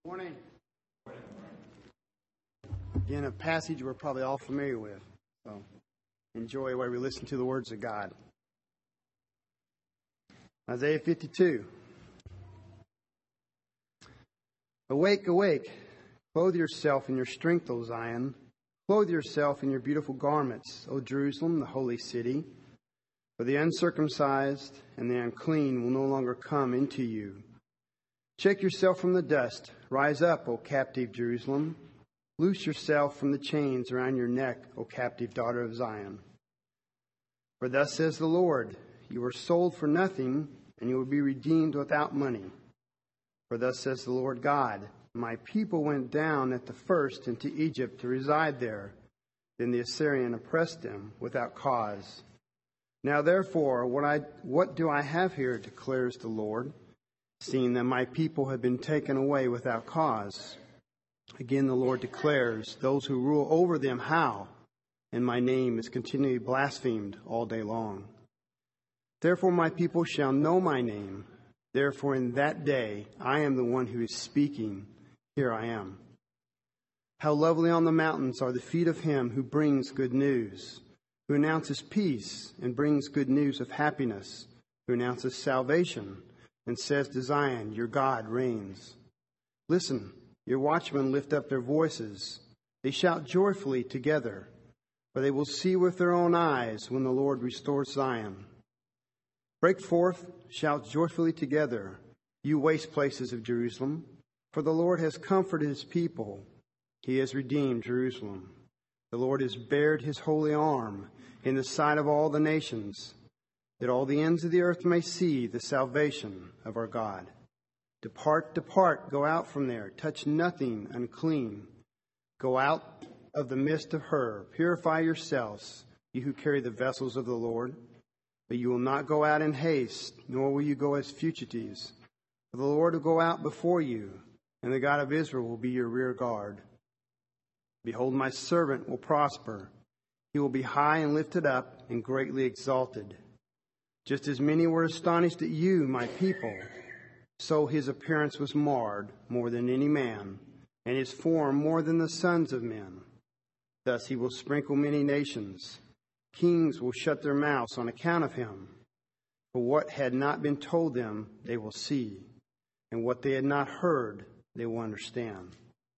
Morning. Again, a passage we're probably all familiar with. So enjoy while we listen to the words of God. Isaiah 52. Awake, awake. Clothe yourself in your strength, O Zion. Clothe yourself in your beautiful garments, O Jerusalem, the holy city. For the uncircumcised and the unclean will no longer come into you. Shake yourself from the dust. Rise up, O captive Jerusalem. Loose yourself from the chains around your neck, O captive daughter of Zion. For thus says the Lord, you were sold for nothing, and you will be redeemed without money. For thus says the Lord God, my people went down at the first into Egypt to reside there. Then the Assyrian oppressed them without cause. Now therefore, what do I have here, declares the Lord, seeing that my people have been taken away without cause? Again, the Lord declares, those who rule over them howl, and my name is continually blasphemed all day long. Therefore my people shall know my name. Therefore in that day I am the one who is speaking. Here I am. How lovely on the mountains are the feet of him who brings good news, who announces peace and brings good news of happiness, who announces salvation and says to Zion, your God reigns. Listen, your watchmen lift up their voices. They shout joyfully together, for they will see with their own eyes when the Lord restores Zion. Break forth, shout joyfully together, you waste places of Jerusalem, for the Lord has comforted his people. He has redeemed Jerusalem. The Lord has bared his holy arm in the sight of all the nations, that all the ends of the earth may see the salvation of our God. Depart, depart, go out from there. Touch nothing unclean. Go out of the midst of her. Purify yourselves, you who carry the vessels of the Lord. But you will not go out in haste, nor will you go as fugitives. For the Lord will go out before you, and the God of Israel will be your rear guard. Behold, my servant will prosper. He will be high and lifted up and greatly exalted. Just as many were astonished at you, my people, so his appearance was marred more than any man, and his form more than the sons of men. Thus he will sprinkle many nations. Kings will shut their mouths on account of him. For what had not been told them, they will see, and what they had not heard, they will understand.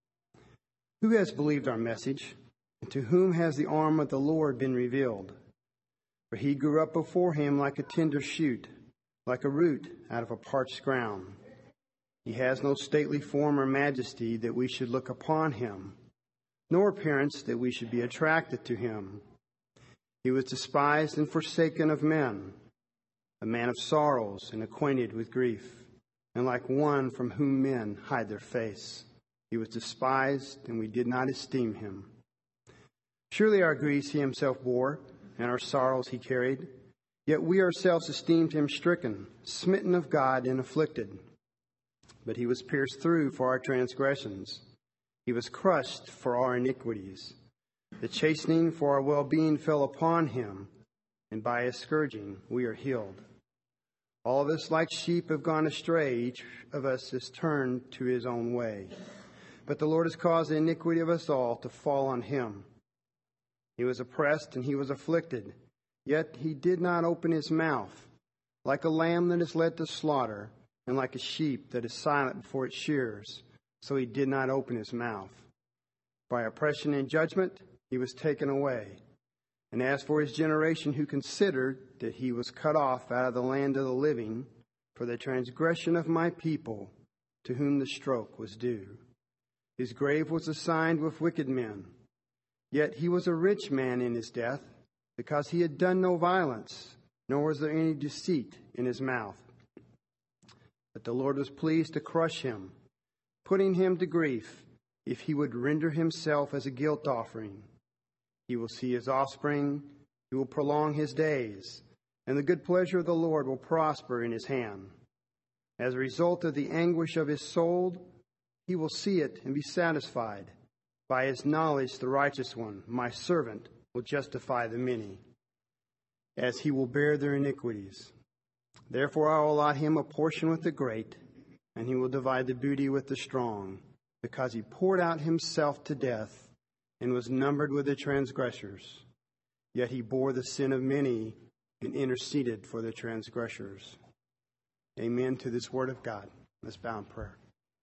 Who has believed our message? And to whom has the arm of the Lord been revealed? For he grew up before him like a tender shoot, like a root out of a parched ground. He has no stately form or majesty that we should look upon him, nor appearance that we should be attracted to him. He was despised and forsaken of men, a man of sorrows and acquainted with grief, and like one from whom men hide their face. He was despised, and we did not esteem him. Surely our griefs he himself bore, and our sorrows he carried. Yet we ourselves esteemed him stricken, smitten of God, and afflicted. But he was pierced through for our transgressions. He was crushed for our iniquities. The chastening for our well-being fell upon him, and by his scourging we are healed. All of us like sheep have gone astray. Each of us is turned to his own way. But the Lord has caused the iniquity of us all to fall on him. He was oppressed and he was afflicted, yet he did not open his mouth. Like a lamb that is led to slaughter, and like a sheep that is silent before its shearers, so he did not open his mouth. By oppression and judgment he was taken away. And as for his generation, who considered that he was cut off out of the land of the living, for the transgression of my people, to whom the stroke was due. His grave was assigned with wicked men. Yet he was a rich man in his death, because he had done no violence, nor was there any deceit in his mouth. But the Lord was pleased to crush him, putting him to grief, if he would render himself as a guilt offering. He will see his offspring, he will prolong his days, and the good pleasure of the Lord will prosper in his hand. As a result of the anguish of his soul, he will see it and be satisfied. By his knowledge, the righteous one, my servant, will justify the many, as he will bear their iniquities. Therefore I will allot him a portion with the great, and he will divide the booty with the strong. because he poured out himself to death and was numbered with the transgressors. Yet he bore the sin of many and interceded for the transgressors. Amen to this word of God. Let's bow in prayer.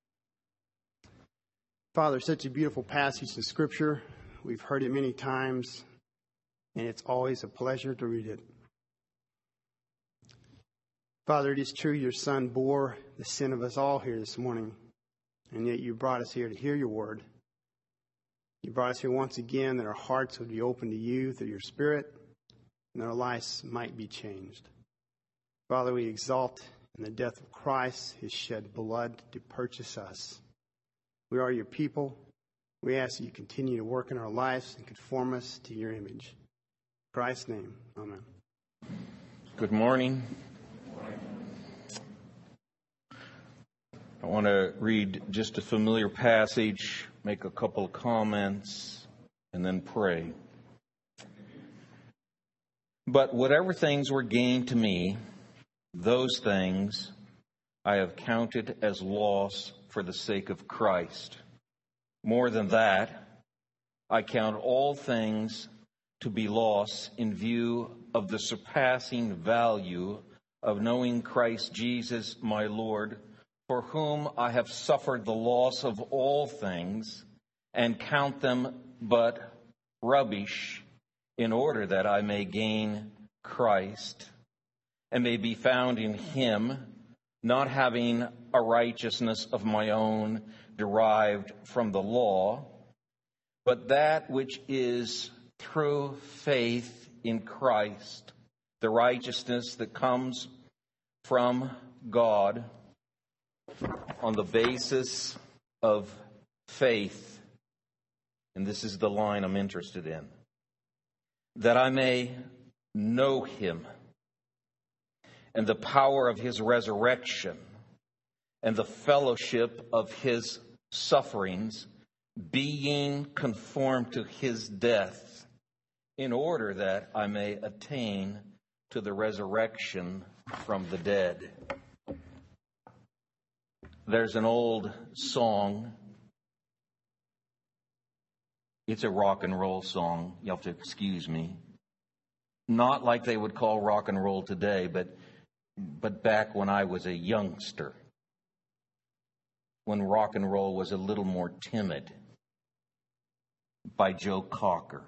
Father, such a beautiful passage of Scripture. We've heard it many times, and it's always a pleasure to read it. Father, it is true your Son bore the sin of us all here this morning, and yet you brought us here to hear your word. You brought us here once again that our hearts would be open to you through your Spirit, and our lives might be changed. Father, we exalt in the death of Christ, his shed blood to purchase us. We are your people. We ask that you continue to work in our lives and conform us to your image. In Christ's name, amen. Good morning. I want to read just a familiar passage, make a couple of comments, and then pray. But whatever things were gained to me, those things I have counted as loss for the sake of Christ. More than that, I count all things to be loss in view of the surpassing value of knowing Christ Jesus my Lord, for whom I have suffered the loss of all things, and count them but rubbish, in order that I may gain Christ, and may be found in him, not having a righteousness of my own derived from the law, but that which is through faith in Christ, the righteousness that comes from God on the basis of faith. And this is the line I'm interested in. That I may know him and the power of his resurrection and the fellowship of his sufferings, being conformed to his death, in order that I may attain to the resurrection from the dead. There's an old song. It's a rock and roll song. You have to excuse me. Not like they would call rock and roll today, but back when I was a youngster, when rock and roll was a little more timid, by Joe Cocker.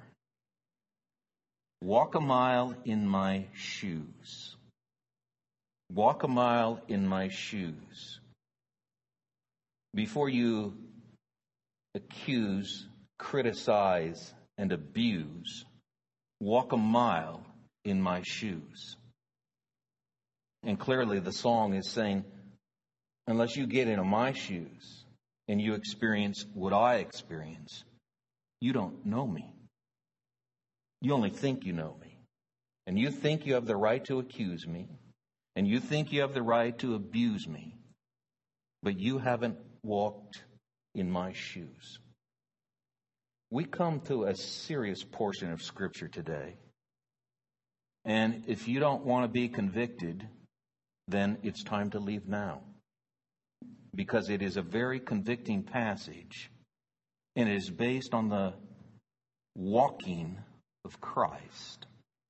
Walk a mile in my shoes. Walk a mile in my shoes. Before you accuse, criticize, and abuse, walk a mile in my shoes. And clearly the song is saying, unless you get into my shoes and you experience what I experience, you don't know me. You only think you know me. And you think you have the right to accuse me. And you think you have the right to abuse me. But you haven't walked in my shoes. We come to a serious portion of Scripture today. And if you don't want to be convicted, then it's time to leave now. Because it is a very convicting passage. And it is based on the walking of Christ.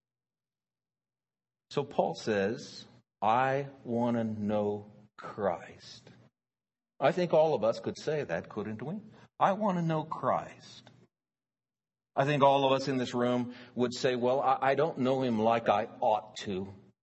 So Paul says, I want to know Christ. I think all of us could say that, couldn't we? I want to know Christ. I think all of us in this room would say, well, I don't know him like I ought to.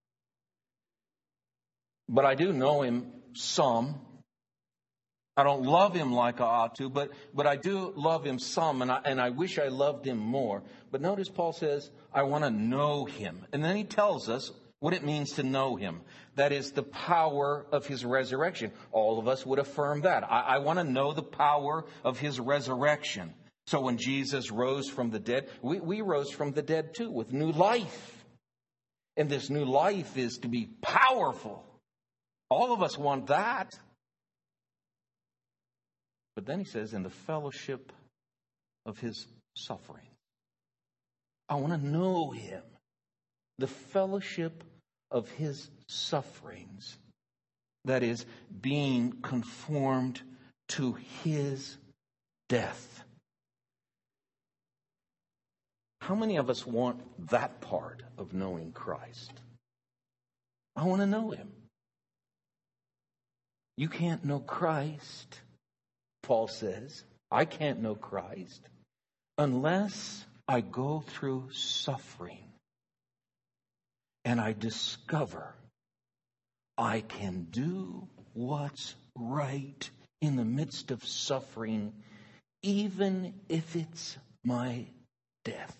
But I do know him some. I don't love him like I ought to, but I do love him some, and I wish I loved him more. But notice Paul says, I want to know him. And then he tells us what it means to know him. That is the power of his resurrection. All of us would affirm that. I want to know the power of his resurrection. So when Jesus rose from the dead, we rose from the dead too with new life. And this new life is to be powerful. All of us want that. But then he says, in the fellowship of his suffering. I want to know him. The fellowship of his sufferings. That is, being conformed to his death. How many of us want that part of knowing Christ? I want to know him. You can't know Christ, Paul says. I can't know Christ unless I go through suffering and I discover I can do what's right in the midst of suffering, even if it's my death.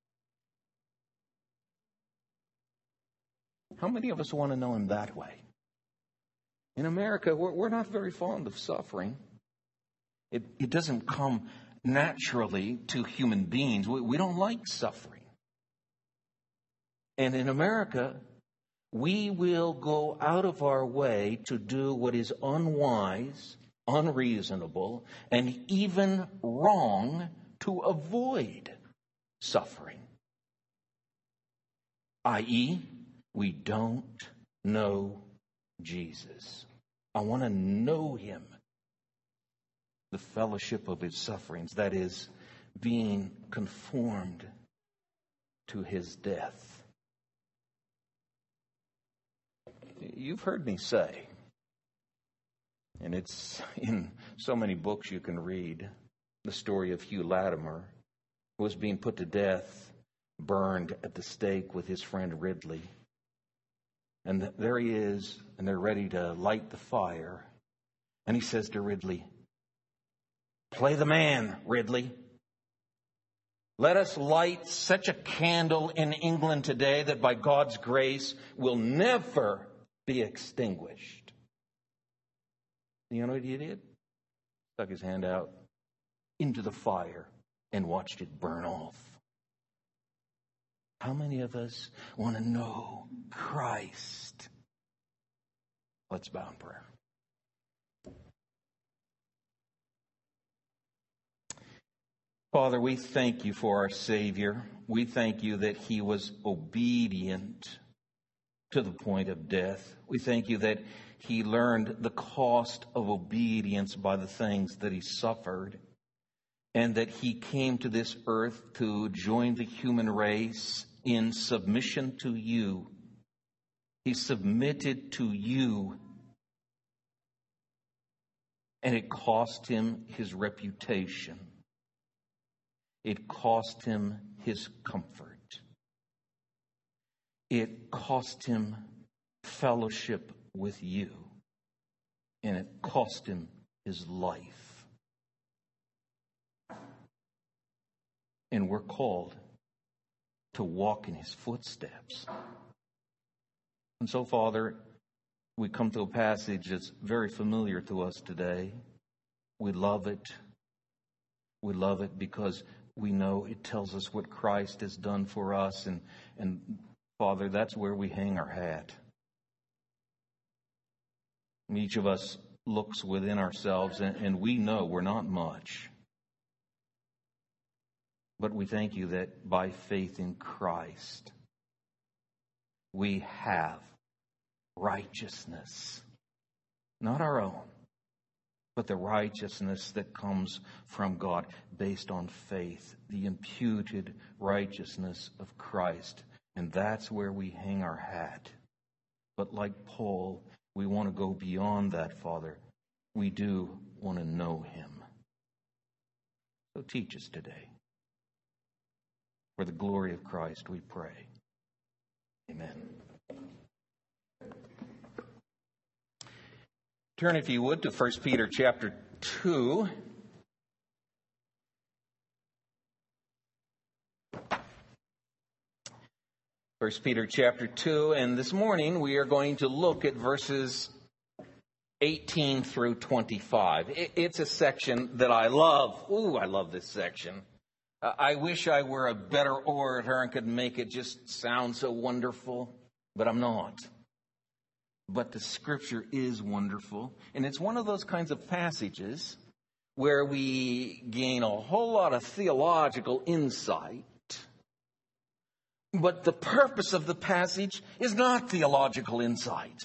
How many of us want to know him that way? In America, we're not very fond of suffering. It doesn't come naturally to human beings. We don't like suffering. And in America, we will go out of our way to do what is unwise, unreasonable, and even wrong to avoid suffering. I.e., we don't know Jesus. I want to know him. The fellowship of his sufferings, that is, being conformed to his death. You've heard me say, and it's in so many books you can read, the story of Hugh Latimer, who was being put to death, burned at the stake with his friend Ridley. And there he is, and they're ready to light the fire. And he says to Ridley, "Play the man, Ridley. Let us light such a candle in England today that by God's grace will never be extinguished." You know what he did? Stuck his hand out into the fire and watched it burn off. How many of us want to know Christ? Let's bow in prayer. Father, we thank you for our Savior. We thank you that he was obedient to the point of death. We thank you that he learned the cost of obedience by the things that he suffered, and that he came to this earth to join the human race in submission to you. He submitted to you, and it cost him his reputation. It cost him his comfort. It cost him fellowship with you. And it cost him his life. And we're called to walk in his footsteps. And so, Father, we come to a passage that's very familiar to us today. We love it. We love it because we know it tells us what Christ has done for us. And Father, that's where we hang our hat. And each of us looks within ourselves, and we know we're not much. But we thank you that by faith in Christ, we have righteousness. Not our own, but the righteousness that comes from God based on faith, the imputed righteousness of Christ. And that's where we hang our hat. But like Paul, we want to go beyond that, Father. We do want to know him. So teach us today. For the glory of Christ, we pray. Amen. Turn, if you would, to 1 Peter chapter 2. First Peter chapter 2, and this morning we are going to look at verses 18 through 25. It's a section that I love. Ooh, I love this section. I wish I were a better orator and could make it just sound so wonderful, but I'm not. But the Scripture is wonderful, and it's one of those kinds of passages where we gain a whole lot of theological insight. But the purpose of the passage is not theological insight.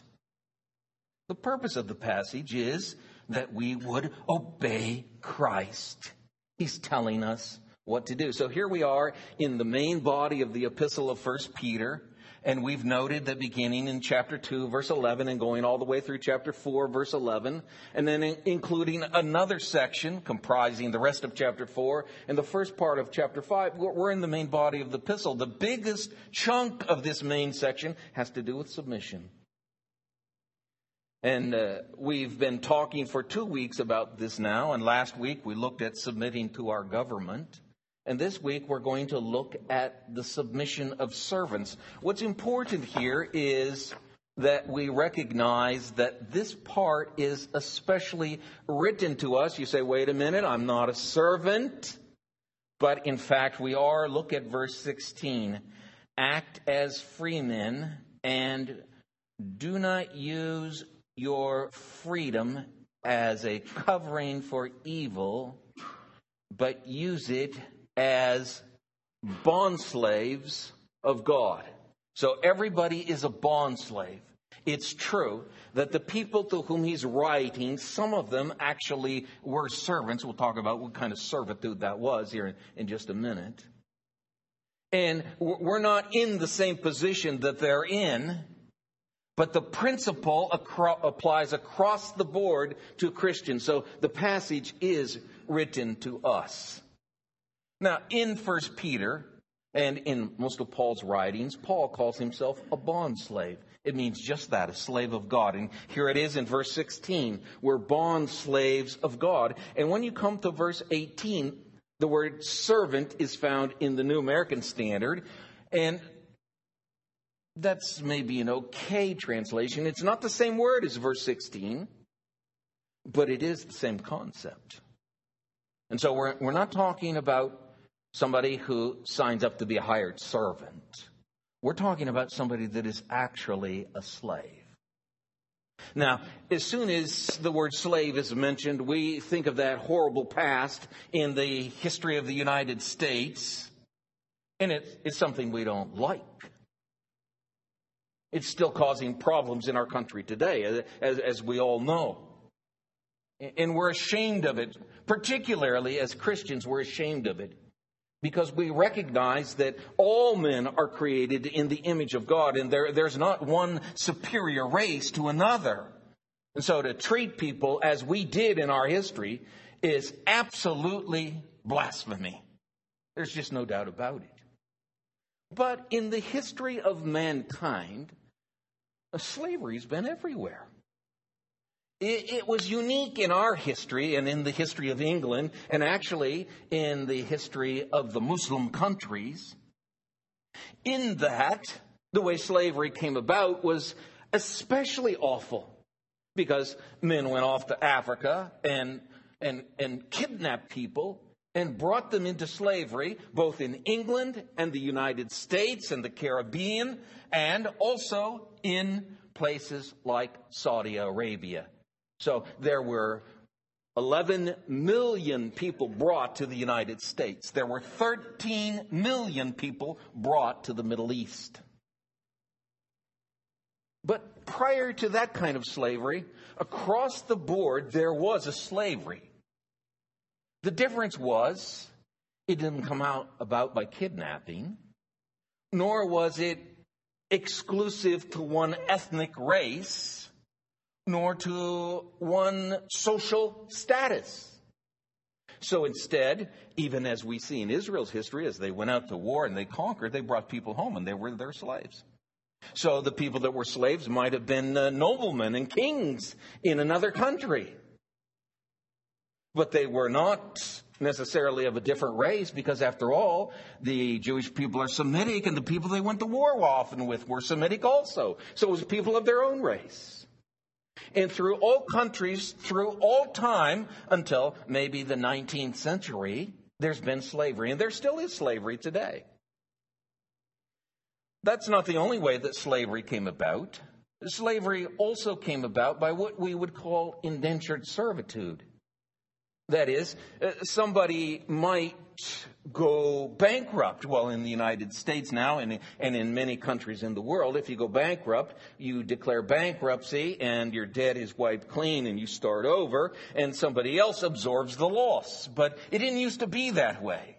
The purpose of the passage is that we would obey Christ He's telling us what to do. So here we are in the main body of the epistle of 1 Peter. And we've noted that beginning in chapter 2, verse 11, and going all the way through chapter 4, verse 11, and then including another section comprising the rest of chapter 4 and the first part of chapter 5, we're in the main body of the epistle. The biggest chunk of this main section has to do with submission. And we've been talking for 2 weeks about this now, and last week we looked at submitting to our government. And this week we're going to look at the submission of servants. What's important here is that we recognize that this part is especially written to us. You say, wait a minute, I'm not a servant. But in fact we are. Look at verse 16. Act as freemen and do not use your freedom as a covering for evil, but use it as bondslaves of God. So everybody is a bondslave. It's true that the people to whom he's writing, some of them actually were servants. We'll talk about what kind of servitude that was here in just a minute. And we're not in the same position that they're in, but the principle applies across the board to Christians. So the passage is written to us. Now, in 1 Peter, and in most of Paul's writings, Paul calls himself a bondslave. It means just that, a slave of God. And here it is in verse 16, we're bond slaves of God. And when you come to verse 18, the word servant is found in the New American Standard. And that's maybe an okay translation. It's not the same word as verse 16, but it is the same concept. And so we're not talking about somebody who signs up to be a hired servant. We're talking about somebody that is actually a slave. Now, as soon as the word slave is mentioned, we think of that horrible past in the history of the United States, and it's something we don't like. It's still causing problems in our country today, as we all know. And we're ashamed of it, particularly as Christians, we're ashamed of it. Because we recognize that all men are created in the image of God, and there's not one superior race to another. And so to treat people as we did in our history is absolutely blasphemy. There's just no doubt about it. But in the history of mankind, slavery's been everywhere. It was unique in our history and in the history of England, and actually in the history of the Muslim countries, in that the way slavery came about was especially awful because men went off to Africa and kidnapped people and brought them into slavery, both in England and the United States and the Caribbean, and also in places like Saudi Arabia. So there were 11 million people brought to the United States. There were 13 million people brought to the Middle East. But prior to that kind of slavery, across the board, there was a slavery. The difference was it didn't come about by kidnapping, nor was it exclusive to one ethnic race, nor to one social status. So instead, even as we see in Israel's history, as they went out to war and they conquered, they brought people home and they were their slaves. So the people that were slaves might have been noblemen and kings in another country. But they were not necessarily of a different race because, after all, the Jewish people are Semitic and the people they went to war often with were Semitic also. So it was people of their own race. And through all countries, through all time, until maybe the 19th century, there's been slavery. And there still is slavery today. That's not the only way that slavery came about. Slavery also came about by what we would call indentured servitude. That is, somebody might go bankrupt. Well, in the United States now and in many countries in the world, if you go bankrupt, you declare bankruptcy and your debt is wiped clean and you start over and somebody else absorbs the loss. But it didn't used to be that way.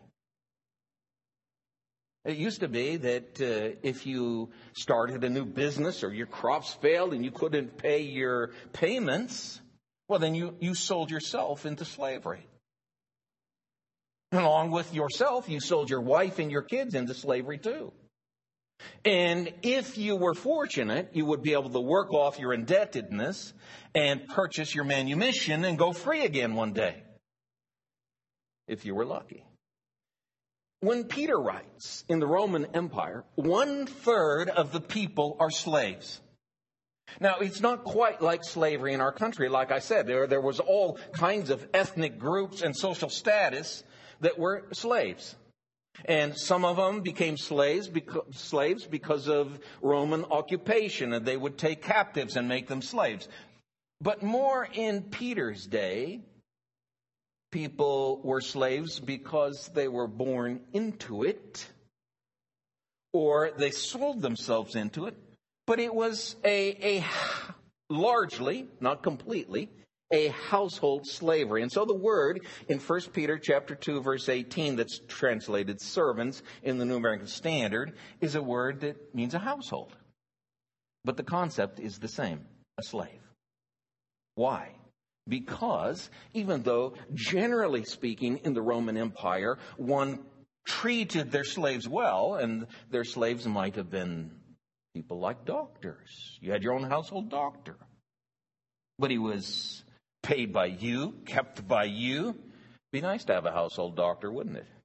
It used to be that if you started a new business or your crops failed and you couldn't pay your payments, well, then you sold yourself into slavery. And along with yourself, you sold your wife and your kids into slavery too. And if you were fortunate, you would be able to work off your indebtedness and purchase your manumission and go free again one day, if you were lucky. When Peter writes in the Roman Empire, 1/3 of the people are slaves. Now, it's not quite like slavery in our country. Like I said, there was all kinds of ethnic groups and social status that were slaves. And some of them became slaves because of Roman occupation, and they would take captives and make them slaves. But more in Peter's day, people were slaves because they were born into it, or they sold themselves into it. But it was a largely, not completely, a household slavery. And so the word in 1 Peter chapter 2, verse 18, that's translated servants in the New American Standard, is a word that means a household. But the concept is the same, a slave. Why? Because even though, generally speaking, in the Roman Empire, one treated their slaves well, and their slaves might have been people like doctors. You had your own household doctor. But he was paid by you, kept by you. Be nice to have a household doctor, wouldn't it?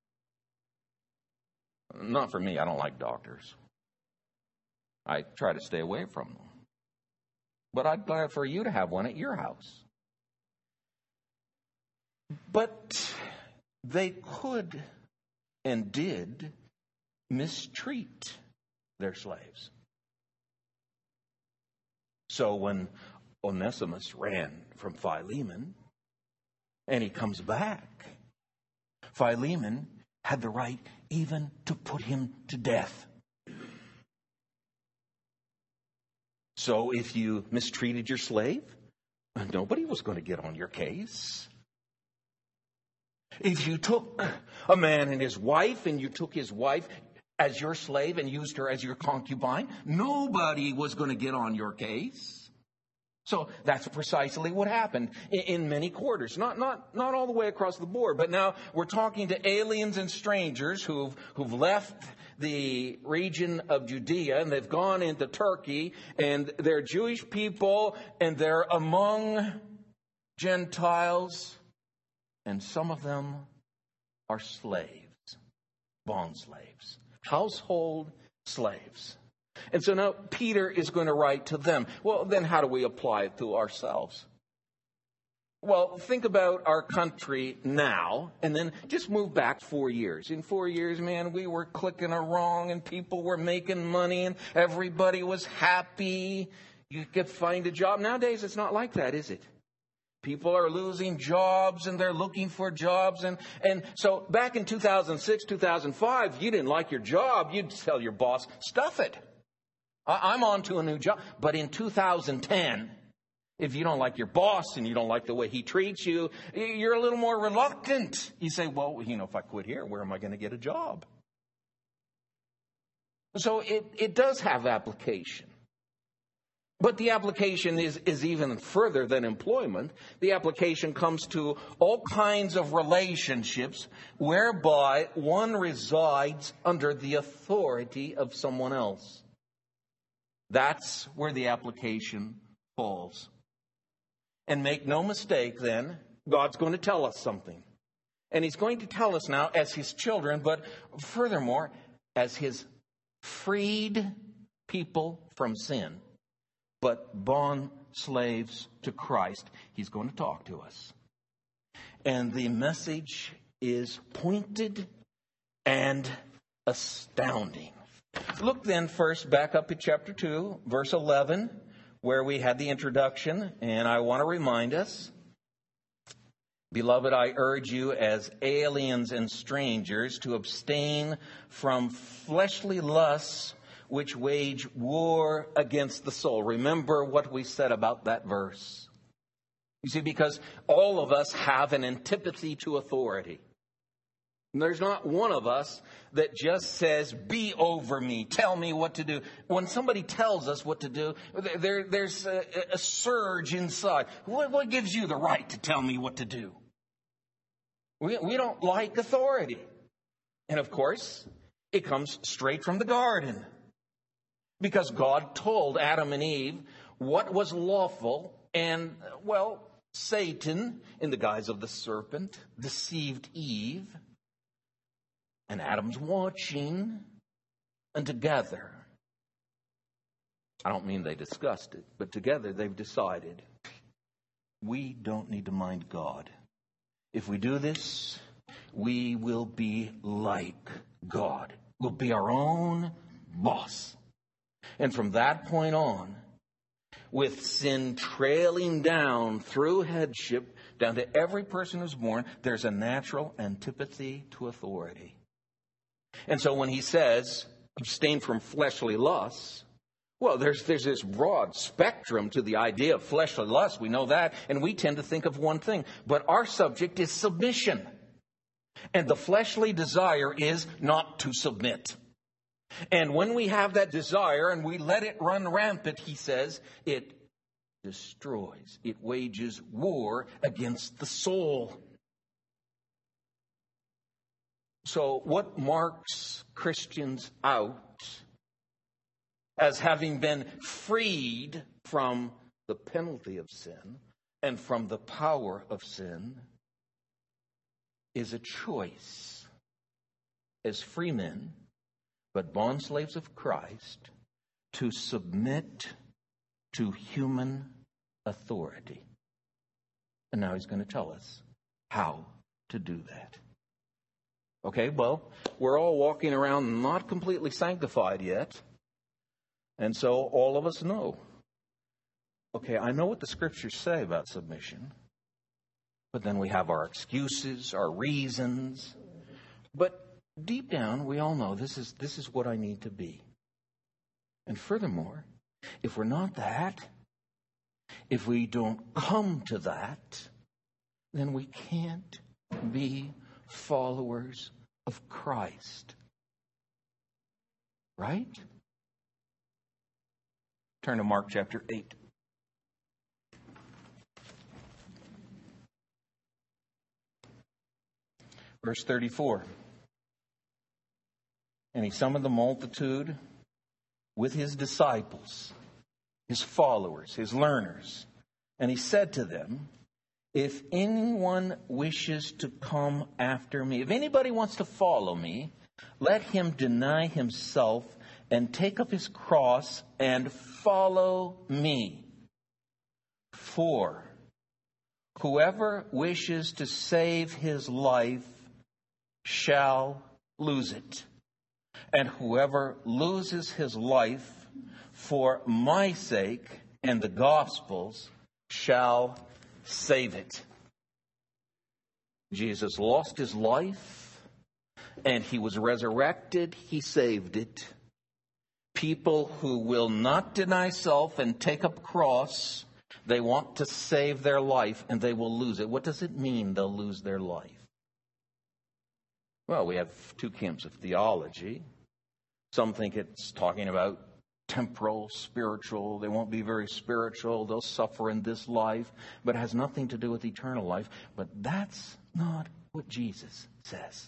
Not for me. I don't like doctors. I try to stay away from them. But I'd glad for you to have one at your house. But they could and did mistreat their slaves. So when Onesimus ran from Philemon and he comes back, Philemon had the right even to put him to death. So if you mistreated your slave, nobody was going to get on your case. If you took a man and his wife and you took his wife as your slave and used her as your concubine, nobody was going to get on your case. So that's precisely what happened in many quarters. Not all the way across the board, but now we're talking to aliens and strangers who've left the region of Judea and they've gone into Turkey, and they're Jewish people and they're among Gentiles, and some of them are slaves, bond slaves, household slaves. And so now Peter is going to write to them. Well, then how do we apply it to ourselves? Well, think about our country now, and then just move back 4 years. In 4 years, man, we were clicking along, and people were making money, and everybody was happy. You could find a job. Nowadays, it's not like that, is it? People are losing jobs, and they're looking for jobs. And so back in 2006, 2005, you didn't like your job. You'd tell your boss, stuff it. I'm on to a new job. But in 2010, if you don't like your boss and you don't like the way he treats you, you're a little more reluctant. You say, well, if I quit here, where am I going to get a job? So it does have application. But the application is even further than employment. The application comes to all kinds of relationships whereby one resides under the authority of someone else. That's where the application falls. And make no mistake then, God's going to tell us something. And He's going to tell us now as His children, but furthermore, as His freed people from sin, but bond slaves to Christ. He's going to talk to us. And the message is pointed and astounding. Look then first back up to chapter 2, verse 11, where we had the introduction. And I want to remind us Beloved, I urge you as aliens and strangers to abstain from fleshly lusts which wage war against the soul. Remember what we said about that verse. You see, because all of us have an antipathy to authority. And there's not one of us that just says, be over me, tell me what to do. When somebody tells us what to do, there's a surge inside. What gives you the right to tell me what to do? We don't like authority. And of course, it comes straight from the garden. Because God told Adam and Eve what was lawful, and, well, Satan, in the guise of the serpent, deceived Eve. And Adam's watching, and together, I don't mean they discussed it, but together they've decided, we don't need to mind God. If we do this, we will be like God. We'll be our own boss. And from that point on, with sin trailing down through headship, down to every person who's born, there's a natural antipathy to authority. And so when he says, abstain from fleshly lusts, well, there's this broad spectrum to the idea of fleshly lust. We know that, and we tend to think of one thing. But our subject is submission. And the fleshly desire is not to submit. And when we have that desire and we let it run rampant, he says, it destroys. It wages war against the soul. So what marks Christians out as having been freed from the penalty of sin and from the power of sin is a choice as free men, but bondslaves of Christ, to submit to human authority. And now he's going to tell us how to do that. Okay, well, we're all walking around not completely sanctified yet. And so all of us know. Okay, I know what the scriptures say about submission. But then we have our excuses, our reasons. But deep down, we all know this is what I need to be. And furthermore, if we're not that, if we don't come to that, then we can't be followers of Christ. Right? Turn to Mark chapter 8. Verse 34. And he summoned the multitude with his disciples, his followers, his learners. And he said to them, if anyone wishes to come after me, if anybody wants to follow me, let him deny himself and take up his cross and follow me. For whoever wishes to save his life shall lose it. And whoever loses his life for my sake and the gospel's shall save it. Jesus lost his life and he was resurrected. He saved it. People who will not deny self and take up cross, they want to save their life and they will lose it. What does it mean they'll lose their life? Well, we have two camps of theology. Some think it's talking about temporal, spiritual. They won't be very spiritual. They'll suffer in this life, but it has nothing to do with eternal life. But that's not what Jesus says.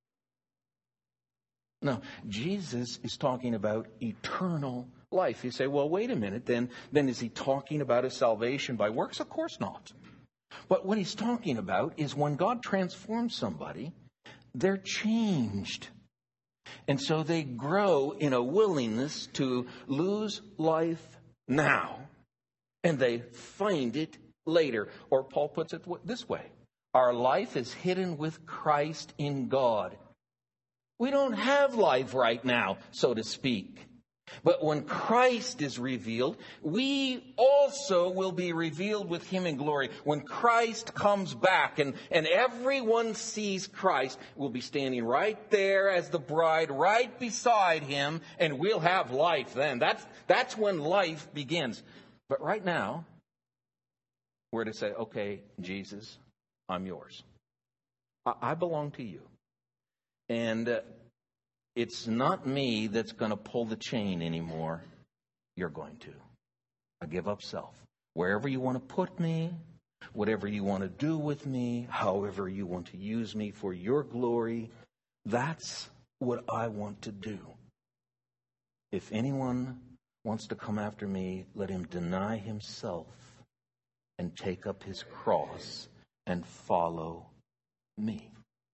No, Jesus is talking about eternal life. You say, well, wait a minute, then is he talking about his salvation by works? Of course not. But what he's talking about is when God transforms somebody, they're changed. And so they grow in a willingness to lose life now, and they find it later. Or Paul puts it this way: our life is hidden with Christ in God. We don't have life right now, so to speak. But when Christ is revealed, we also will be revealed with him in glory. When Christ comes back and everyone sees Christ, we'll be standing right there as the bride, right beside him, and we'll have life then. That's when life begins. But right now, we're to say, okay, Jesus, I'm yours. I belong to you. And it's not me that's going to pull the chain anymore. You're going to. I give up self. Wherever you want to put me, whatever you want to do with me, however you want to use me for your glory, that's what I want to do. If anyone wants to come after me, let him deny himself and take up his cross and follow me.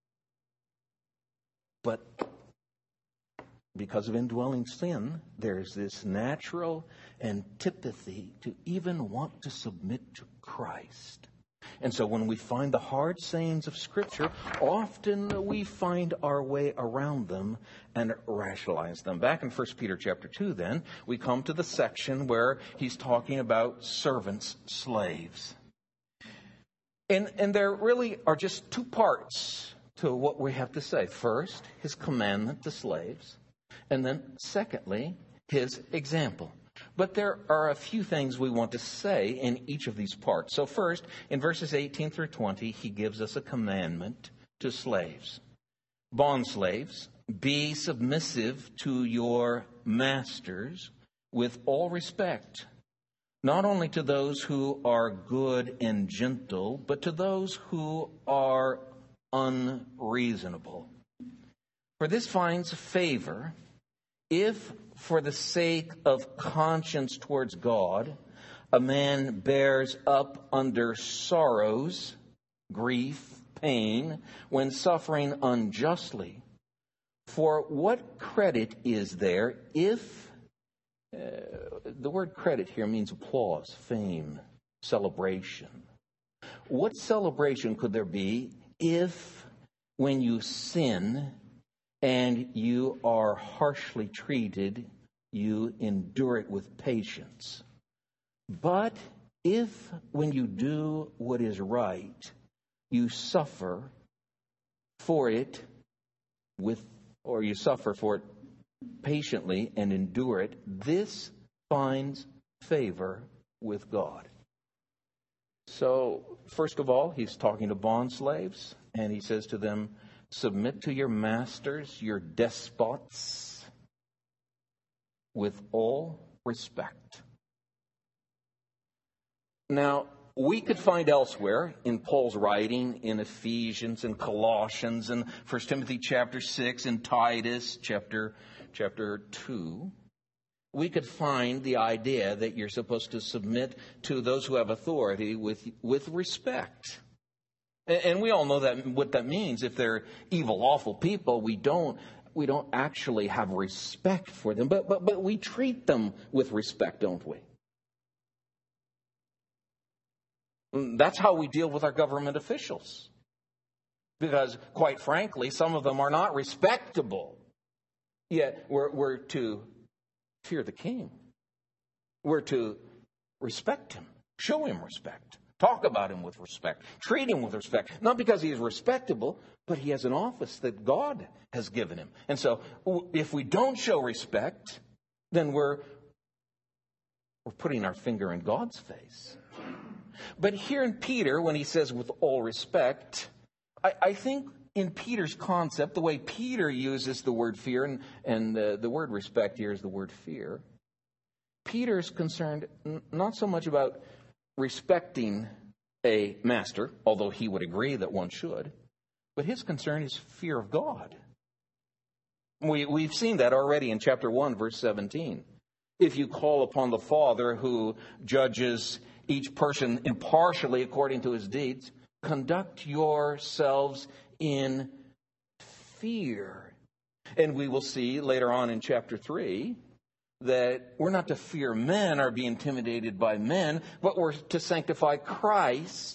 But because of indwelling sin, there's this natural antipathy to even want to submit to Christ. And so when we find the hard sayings of Scripture, often we find our way around them and rationalize them. Back in 1 Peter chapter 2, then, we come to the section where he's talking about servants, slaves. And there really are just two parts to what we have to say. First, his commandment to slaves. And then, secondly, his example. But there are a few things we want to say in each of these parts. So first, in verses 18 through 20, he gives us a commandment to slaves. Bondslaves, be submissive to your masters with all respect, not only to those who are good and gentle, but to those who are unreasonable. For this finds favor if, for the sake of conscience towards God, a man bears up under sorrows, grief, pain, when suffering unjustly. For what credit is there if, the word credit here means applause, fame, celebration. What celebration could there be if, when you sin and you are harshly treated, you endure it with patience? But if, when you do what is right, you suffer for it you suffer for it patiently and endure it, this finds favor with God. So, first of all, he's talking to bond slaves, and he says to them, submit to your masters, your despots, with all respect. Now, we could find elsewhere in Paul's writing, in Ephesians and Colossians and 1 Timothy chapter 6 and Titus chapter 2, we could find the idea that you're supposed to submit to those who have authority with respect. And we all know that what that means. If they're evil, awful people, we don't actually have respect for them, but we treat them with respect, don't we? That's how we deal with our government officials. Because, quite frankly, some of them are not respectable. Yet we're to fear the king. We're to respect him, show him respect, talk about him with respect, treat him with respect. Not because he is respectable, but he has an office that God has given him. And so if we don't show respect, then we're putting our finger in God's face. But here in Peter, when he says with all respect, I think in Peter's concept, the way Peter uses the word fear, and the word respect here is the word fear, Peter's concerned not so much about respecting a master, although he would agree that one should, but his concern is fear of God. We've seen that already in chapter 1, verse 17. If you call upon the Father who judges each person impartially according to his deeds, conduct yourselves in fear. And we will see later on in chapter 3 that we're not to fear men or be intimidated by men, but we're to sanctify Christ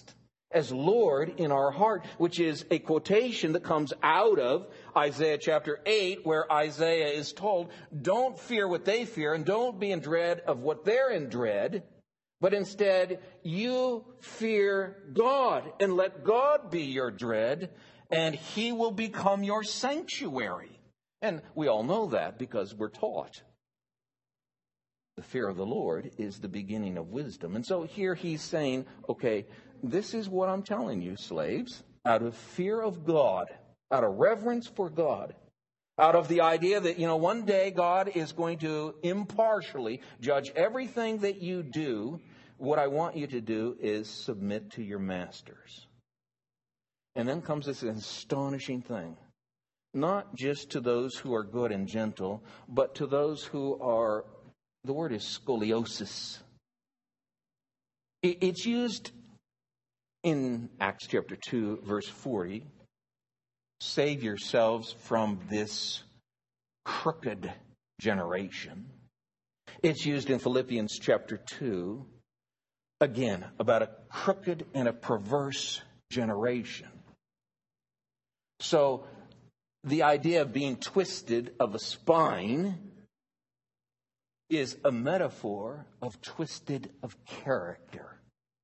as Lord in our heart, which is a quotation that comes out of Isaiah chapter 8, where Isaiah is told, don't fear what they fear and don't be in dread of what they're in dread, but instead you fear God and let God be your dread, and He will become your sanctuary. And we all know that because we're taught. The fear of the Lord is the beginning of wisdom. And so here he's saying, okay, this is what I'm telling you, slaves, out of fear of God, out of reverence for God, out of the idea that, one day God is going to impartially judge everything that you do. What I want you to do is submit to your masters. And then comes this astonishing thing. Not just to those who are good and gentle, but to those who are, the word is scoliosis. It's used in Acts chapter 2, verse 40. Save yourselves from this crooked generation. It's used in Philippians chapter 2, again, about a crooked and a perverse generation. So, the idea of being twisted of a spine is a metaphor of twisted of character.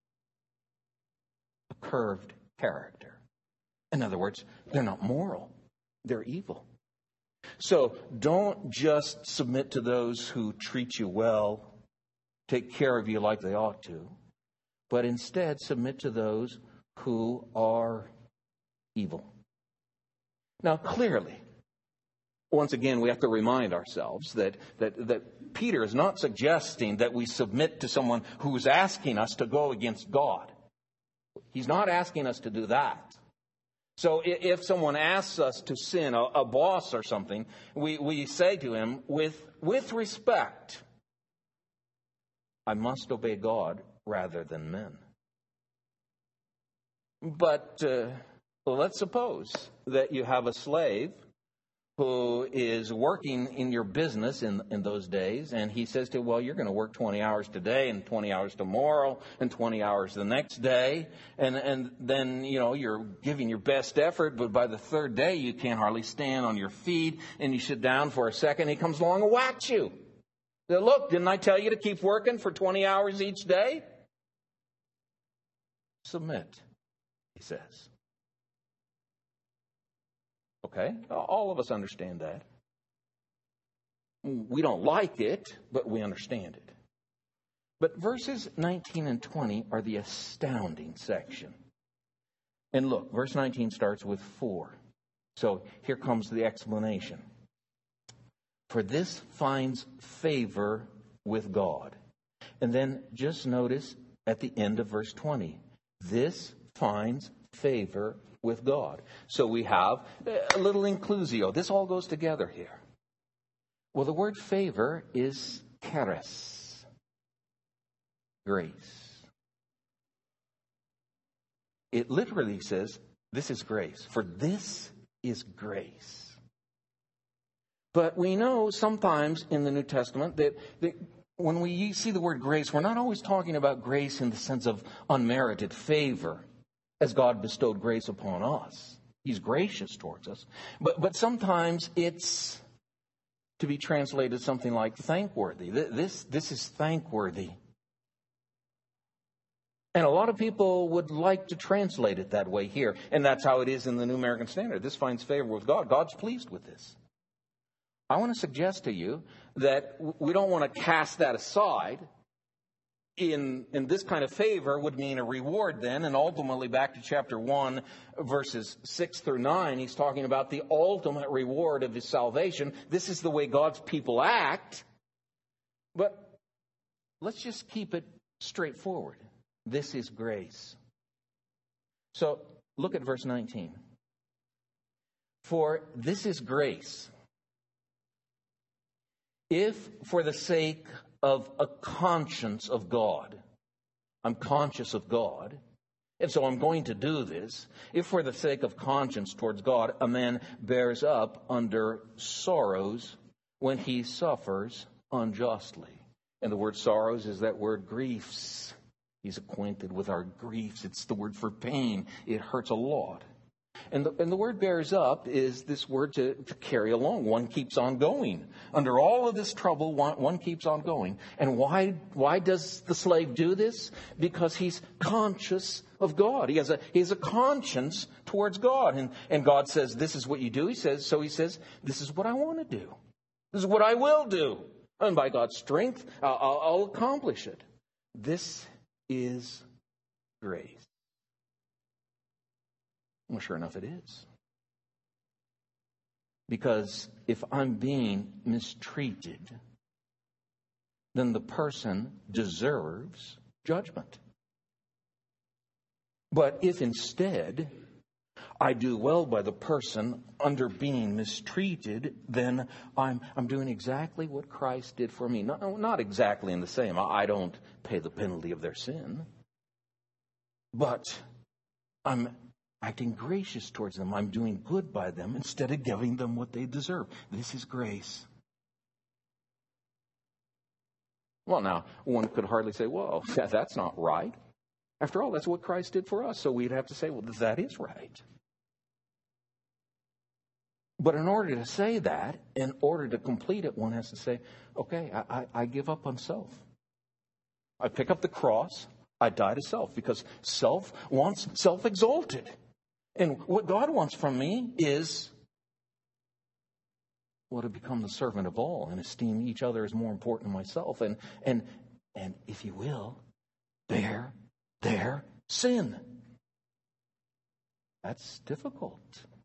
A curved character. In other words, they're not moral. They're evil. So don't just submit to those who treat you well, take care of you like they ought to, but instead submit to those who are evil. Now, clearly, once again, we have to remind ourselves that Peter is not suggesting that we submit to someone who's asking us to go against God. He's not asking us to do that. So if someone asks us to sin, a boss or something, we say to him with respect, I must obey God rather than men. But let's suppose that you have a slave who is working in your business in those days, and he says to you, well, you're going to work 20 hours today and 20 hours tomorrow and 20 hours the next day, and then, you're giving your best effort, but by the third day you can't hardly stand on your feet, and you sit down for a second, he comes along and whacks you. Look, didn't I tell you to keep working for 20 hours each day? Submit, he says. Okay, all of us understand that. We don't like it, but we understand it. But verses 19 and 20 are the astounding section. And look, verse 19 starts with for. So here comes the explanation. For this finds favor with God. And then just notice at the end of verse 20. This finds favor with God. So we have a little inclusio. This all goes together here. Well, the word favor is charis, grace. It literally says, this is grace. For this is grace. But we know sometimes in the New Testament that when we see the word grace, we're not always talking about grace in the sense of unmerited favor, as God bestowed grace upon us. He's gracious towards us. But sometimes it's to be translated something like thankworthy. This is thankworthy. And a lot of people would like to translate it that way here. And that's how it is in the New American Standard. This finds favor with God. God's pleased with this. I want to suggest to you that we don't want to cast that aside. In this kind of favor would mean a reward then, and ultimately back to chapter 1, verses 6 through 9, he's talking about the ultimate reward of his salvation. This is the way God's people act. But let's just keep it straightforward. This is grace. So look at verse 19. For this is grace, if for the sake of a conscience of God, I'm conscious of God, and so I'm going to do this. If for the sake of conscience towards God, a man bears up under sorrows when he suffers unjustly. And the word sorrows is that word griefs. He's acquainted with our griefs. It's the word for pain. It hurts a lot. And the word bears up is this word to carry along. One keeps on going. Under all of this trouble, one keeps on going. And why does the slave do this? Because he's conscious of God. He has a conscience towards God. And God says, this is what you do. He says, this is what I want to do. This is what I will do. And by God's strength, I'll accomplish it. This is grace. Well, sure enough, it is. Because if I'm being mistreated, then the person deserves judgment. But if instead I do well by the person under being mistreated, then I'm doing exactly what Christ did for me. Not exactly in the same. I don't pay the penalty of their sin. But I'm acting gracious towards them. I'm doing good by them instead of giving them what they deserve. This is grace. Well, now, one could hardly say, well, that's not right. After all, that's what Christ did for us. So we'd have to say, well, that is right. But in order to say that, in order to complete it, one has to say, okay, I give up on self. I pick up the cross. I die to self because self wants self-exalted. And what God wants from me is, well, to become the servant of all and esteem each other as more important than myself. And if you will, bear their sin. That's difficult.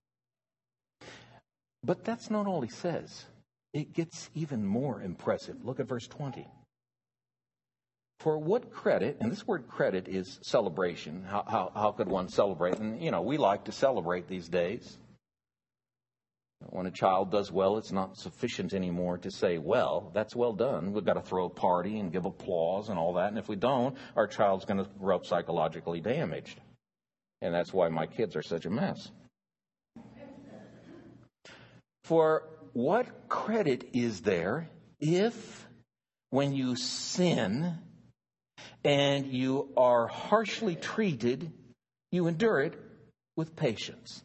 But that's not all he says. It gets even more impressive. Look at verse 20. For what credit, and this word credit is celebration. How could one celebrate? And, we like to celebrate these days. When a child does well, it's not sufficient anymore to say, well, that's well done. We've got to throw a party and give applause and all that. And if we don't, our child's going to grow up psychologically damaged. And that's why my kids are such a mess. For what credit is there if when you sin and you are harshly treated, you endure it with patience?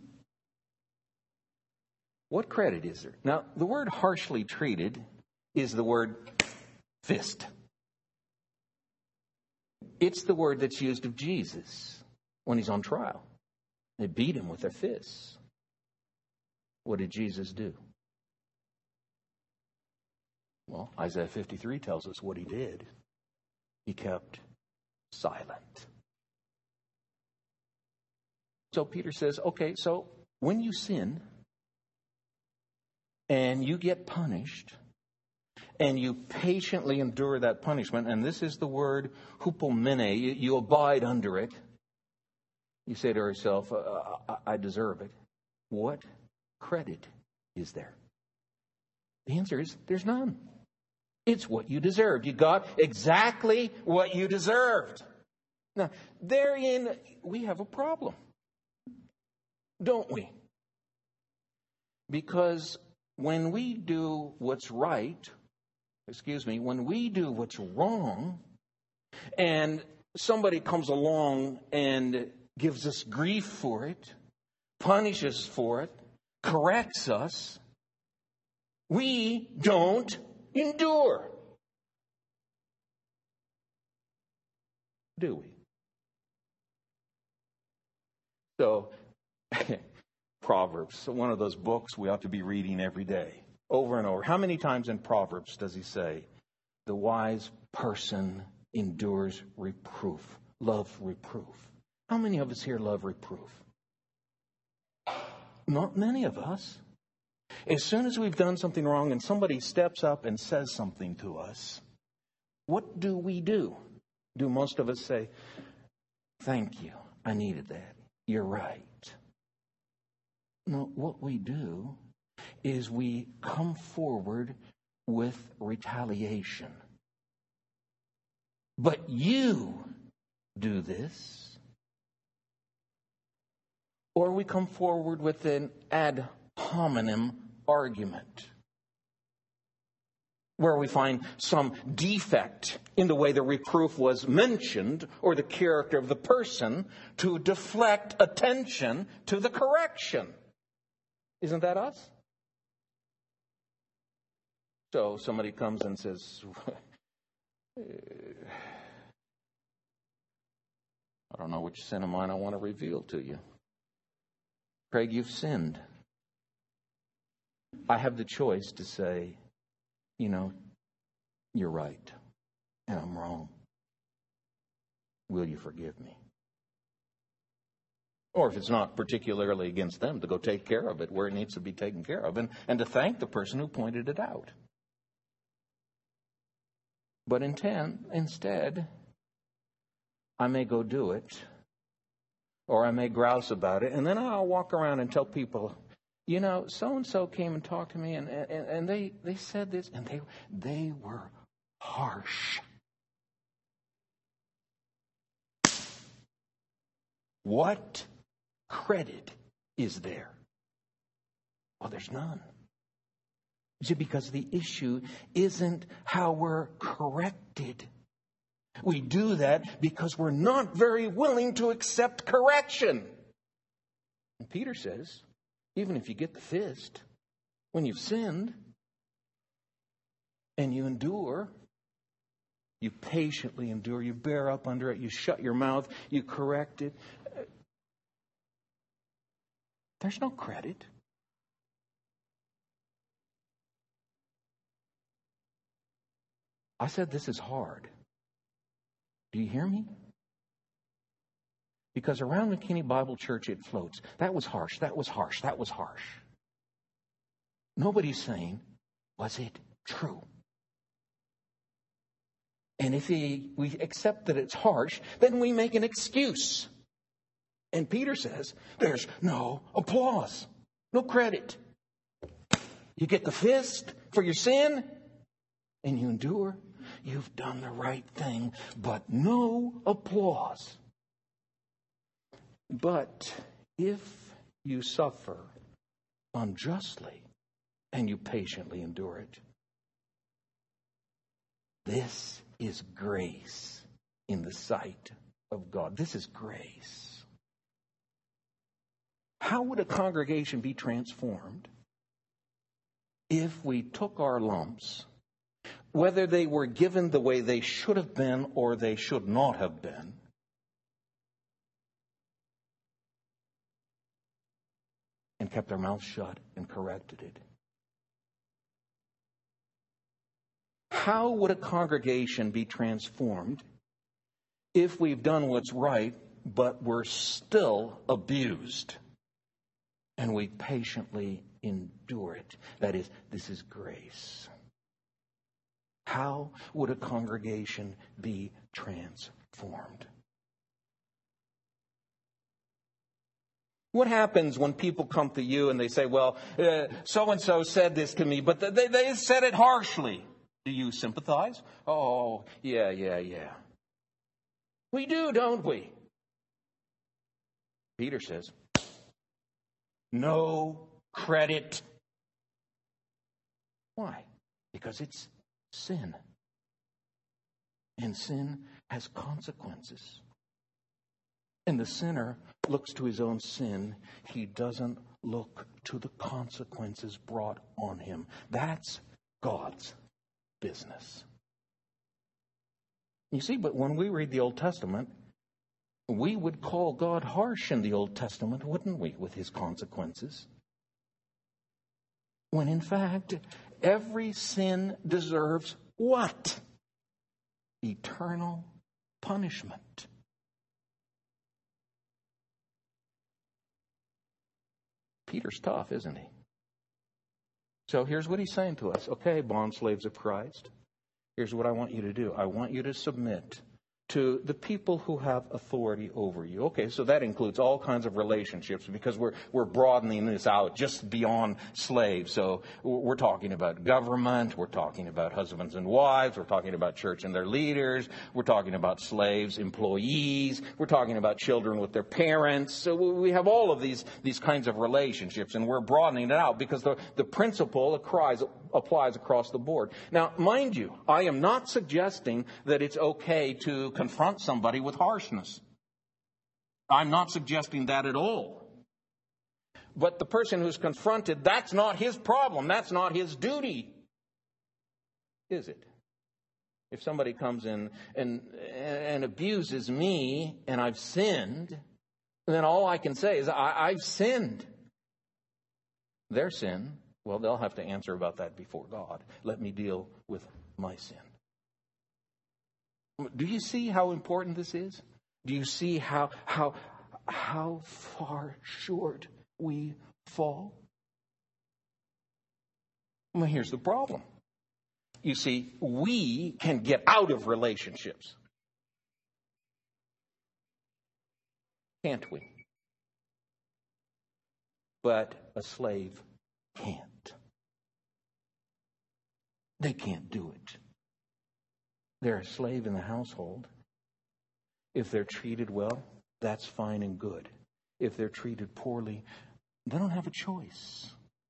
What credit is there? Now, the word harshly treated is the word fist. It's the word that's used of Jesus when he's on trial. They beat him with their fists. What did Jesus do? Well, Isaiah 53 tells us what he did. He kept silent. So Peter says, okay, so when you sin and you get punished and you patiently endure that punishment, and this is the word hupomene, you abide under it, you say to yourself, I deserve it. What credit is there? The answer is there's none. It's what you deserved. You got exactly what you deserved. Now, therein we have a problem, don't we? Because when we do what's right, when we do what's wrong, and somebody comes along and gives us grief for it, punishes for it, corrects us, we don't endure. Do we? So, Proverbs, one of those books we ought to be reading every day, over and over. How many times in Proverbs does he say, the wise person endures reproof, love reproof? How many of us here love reproof? Not many of us. As soon as we've done something wrong and somebody steps up and says something to us, what do? Do most of us say, thank you, I needed that, you're right? No, what we do is we come forward with retaliation. But you do this. Or we come forward with an ad hominem argument. where we find some defect in the way the reproof was mentioned or the character of the person to deflect attention to the correction. Isn't that us? So somebody comes and says, I don't know which sin of mine I want to reveal to you. Craig, you've sinned. I have the choice to say, you're right, and I'm wrong. Will you forgive me? Or if it's not particularly against them, to go take care of it where it needs to be taken care of, and to thank the person who pointed it out. But instead, I may go do it, or I may grouse about it, and then I'll walk around and tell people, so-and-so came and talked to me, and they said this, and they were harsh. What credit is there? Well, there's none. You see, because the issue isn't how we're corrected. We do that because we're not very willing to accept correction. And Peter says, even if you get the fist when you've sinned and you endure, you patiently endure, you bear up under it, you shut your mouth, you correct it, there's no credit. I said this is hard. Do you hear me? Because around McKinney Bible Church it floats. That was harsh, that was harsh, that was harsh. Nobody's saying, was it true? And if we accept that it's harsh, then we make an excuse. And Peter says, there's no applause, no credit. You get the fist for your sin, and you endure. You've done the right thing, but no applause. But if you suffer unjustly and you patiently endure it, this is grace in the sight of God. This is grace. How would a congregation be transformed if we took our lumps, whether they were given the way they should have been or they should not have been, and kept our mouths shut and corrected it? How would a congregation be transformed if we've done what's right, but we're still abused and we patiently endure it? That is, this is grace. How would a congregation be transformed? What happens when people come to you and they say, well, so-and-so said this to me, but they said it harshly? Do you sympathize? Oh, yeah. We do, don't we? Peter says, no credit. Why? Because it's sin. And sin has consequences. And the sinner looks to his own sin. He doesn't look to the consequences brought on him. That's God's business. You see, but when we read the Old Testament, we would call God harsh in the Old Testament, wouldn't we, with his consequences? When in fact, every sin deserves what? Eternal punishment. Peter's tough, isn't he? So here's what he's saying to us. Okay, bond slaves of Christ, here's what I want you to do. I want you to submit to the people who have authority over you. Okay, so that includes all kinds of relationships, because we're broadening this out just beyond slaves. So we're talking about government, we're talking about husbands and wives, we're talking about church and their leaders, we're talking about slaves, employees, we're talking about children with their parents. So we have all of these kinds of relationships, and we're broadening it out because the principle applies across the board. Now, mind you, I am not suggesting that it's okay to confront somebody with harshness. I'm not suggesting that at all. But the person who's confronted, that's not his problem. That's not his duty. Is it? If somebody comes in and abuses me and I've sinned, then all I can say is I've sinned. Their sin, well, they'll have to answer about that before God. Let me deal with my sin. Do you see how important this is? Do you see how far short we fall? Well, here's the problem. You see, we can get out of relationships. Can't we? But a slave can't. They can't do it. They're a slave in the household. If they're treated well, that's fine and good. If they're treated poorly, they don't have a choice.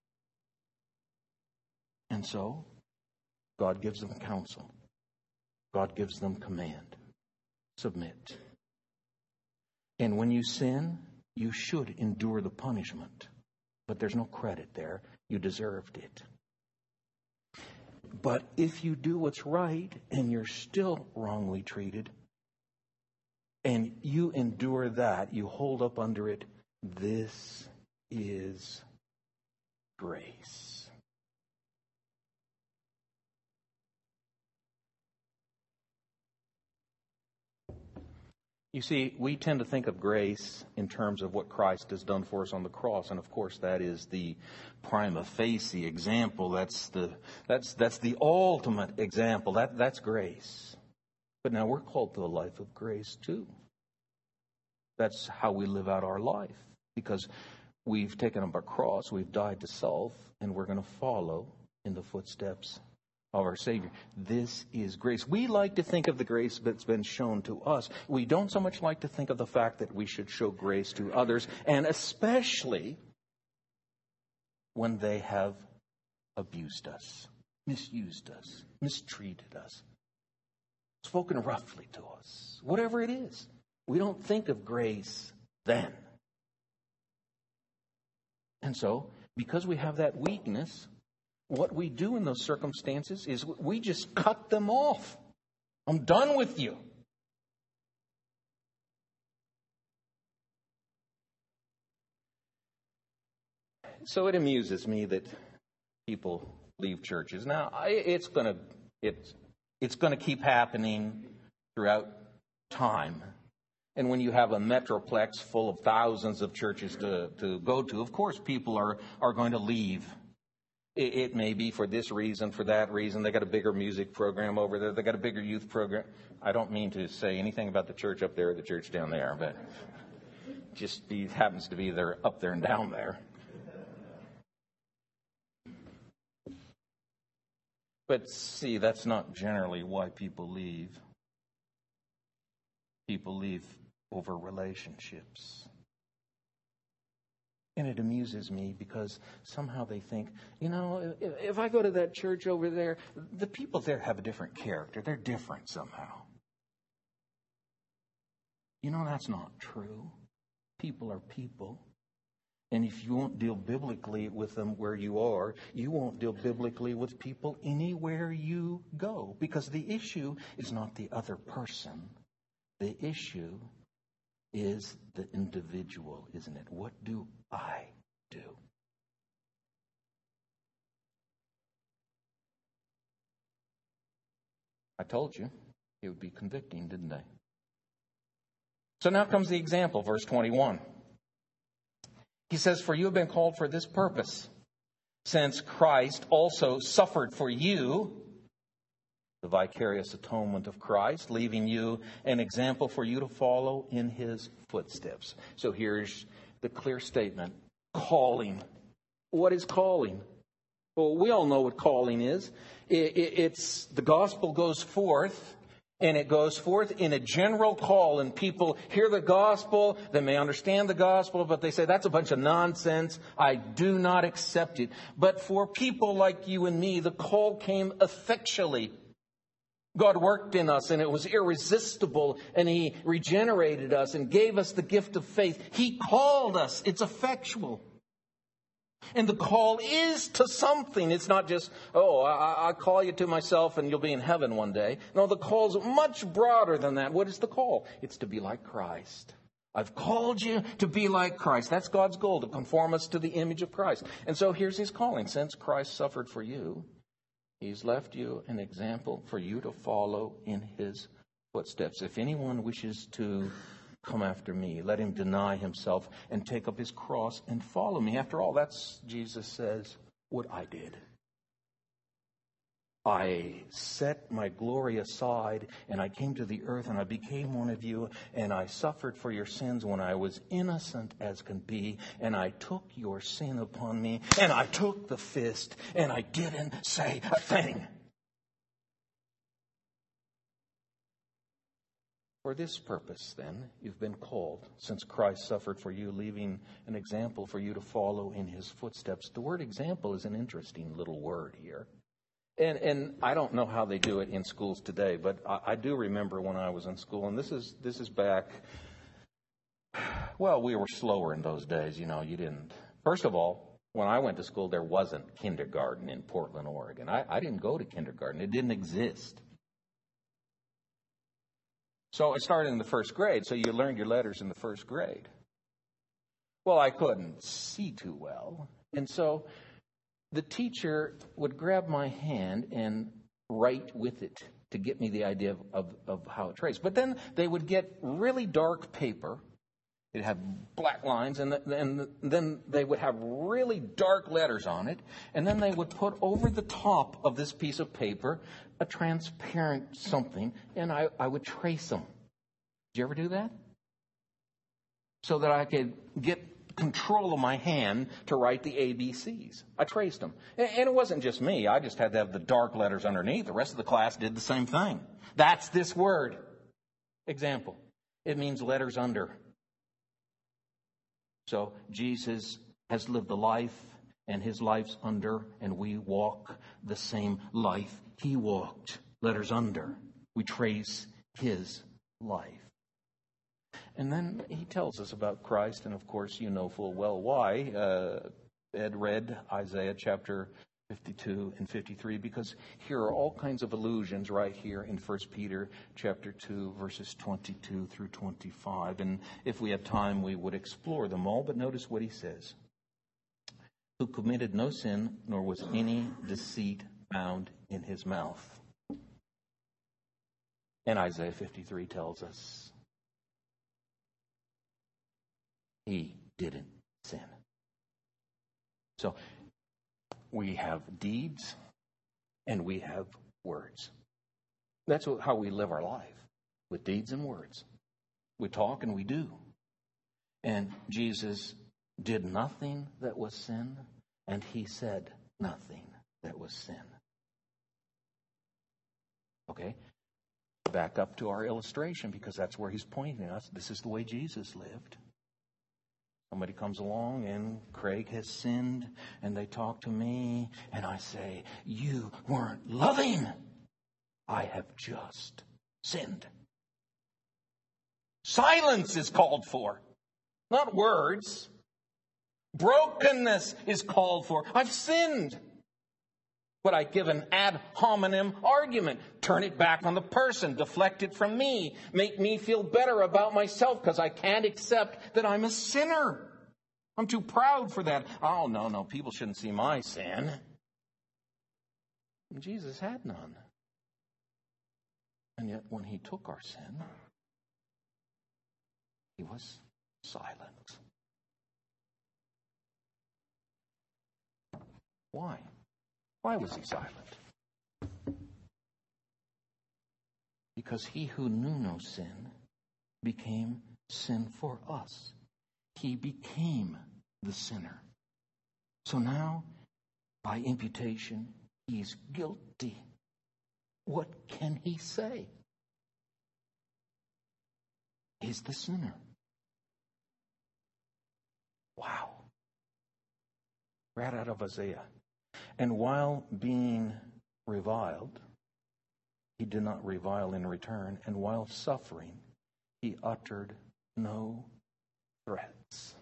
And so, God gives them counsel. God gives them command. Submit. And when you sin, you should endure the punishment. But there's no credit there. You deserved it. But if you do what's right and you're still wrongly treated, and you endure that, you hold up under it, this is grace. You see, we tend to think of grace in terms of what Christ has done for us on the cross, and of course that is the prima facie example. That's the ultimate example. That's grace. But now we're called to a life of grace too. That's how we live out our life, because we've taken up our cross, we've died to self, and we're going to follow in the footsteps of our Savior. This is grace. We like to think of the grace that's been shown to us. We don't so much like to think of the fact that we should show grace to others, and especially when they have abused us, misused us, mistreated us, spoken roughly to us, whatever it is. We don't think of grace then. And so, because we have that weakness, what we do in those circumstances is we just cut them off. I'm done with you. So it amuses me that people leave churches. Now, it's going to keep happening throughout time. And when you have a metroplex full of thousands of churches to go to, of course people are going to leave. It may be for this reason, for that reason. They got a bigger music program over there. They got a bigger youth program. I don't mean to say anything about the church up there or the church down there, but just happens to be they're up there and down there. But see, that's not generally why people leave. People leave over relationships. And it amuses me because somehow they think, if I go to that church over there, the people there have a different character. They're different somehow. That's not true. People are people. And if you won't deal biblically with them where you are, you won't deal biblically with people anywhere you go. Because the issue is not the other person. The issue is the individual, isn't it? What do I do? I told you it would be convicting, didn't I? So now comes the example, verse 21. He says, "For you have been called for this purpose, since Christ also suffered for you," the vicarious atonement of Christ, "leaving you an example for you to follow in his footsteps." So here's the clear statement. Calling. What is calling? Well, we all know what calling is. It's the gospel goes forth, And it goes forth in a general call, and people hear the gospel. They may understand the gospel, but they say, that's a bunch of nonsense. I do not accept it. But for people like you and me, the call came effectually. God worked in us, and it was irresistible, and He regenerated us and gave us the gift of faith. He called us. It's effectual. And the call is to something. It's not just, I call you to myself and you'll be in heaven one day. No, the call's much broader than that. What is the call? It's to be like Christ. I've called you to be like Christ. That's God's goal, to conform us to the image of Christ. And so here's His calling. Since Christ suffered for you, He's left you an example for you to follow in His footsteps. If anyone wishes to come after me, let him deny himself and take up his cross and follow me. After all, that's, Jesus says, what I did. I set my glory aside, and I came to the earth, and I became one of you, and I suffered for your sins when I was innocent as can be, and I took your sin upon me, and I took the fist, and I didn't say a thing. For this purpose, then, you've been called, since Christ suffered for you, leaving an example for you to follow in His footsteps. The word example is an interesting little word here. And I don't know how they do it in schools today, but I do remember when I was in school, and this is back, well, we were slower in those days, you didn't. First of all, when I went to school, there wasn't kindergarten in Portland, Oregon. I didn't go to kindergarten. It didn't exist. So it started in the first grade, so you learned your letters in the first grade. Well, I couldn't see too well, and so the teacher would grab my hand and write with it to get me the idea of how it traced. But then they would get really dark paper. It'd have black lines, and then they would have really dark letters on it, and then they would put over the top of this piece of paper a transparent something, and I would trace them. Did you ever do that? So that I could get control of my hand to write the ABCs. I traced them. And it wasn't just me. I just had to have the dark letters underneath. The rest of the class did the same thing. That's this word. Example. It means letters under. So Jesus has lived a life, and His life's under, and we walk the same life He walked. Letters under. We trace His life. And then He tells us about Christ, and of course you know full well why. Ed read Isaiah chapter 52 and 53, because here are all kinds of allusions right here in 1 Peter chapter 2, verses 22 through 25. And if we have time, we would explore them all. But notice what he says. Who committed no sin, nor was any deceit found in His mouth. And Isaiah 53 tells us He didn't sin. So we have deeds and we have words. That's how we live our life, with deeds and words. We talk and we do. And Jesus did nothing that was sin, and He said nothing that was sin. Okay? Back up to our illustration, because that's where He's pointing us. This is the way Jesus lived. Somebody comes along, and Craig has sinned, and they talk to me, and I say, you weren't loving. I have just sinned. Silence is called for, not words. Brokenness is called for. I've sinned. But I give an ad hominem argument. Turn it back on the person. Deflect it from me. Make me feel better about myself because I can't accept that I'm a sinner. I'm too proud for that. Oh, no, people shouldn't see my sin. And Jesus had none. And yet when He took our sin, He was silent. Why? Why was He silent? Because He who knew no sin became sin for us. He became the sinner. So now, by imputation, He's guilty. What can He say? is the sinner. Wow. Right out of Isaiah. And while being reviled, he did not revile in return. And while suffering, he uttered no threats.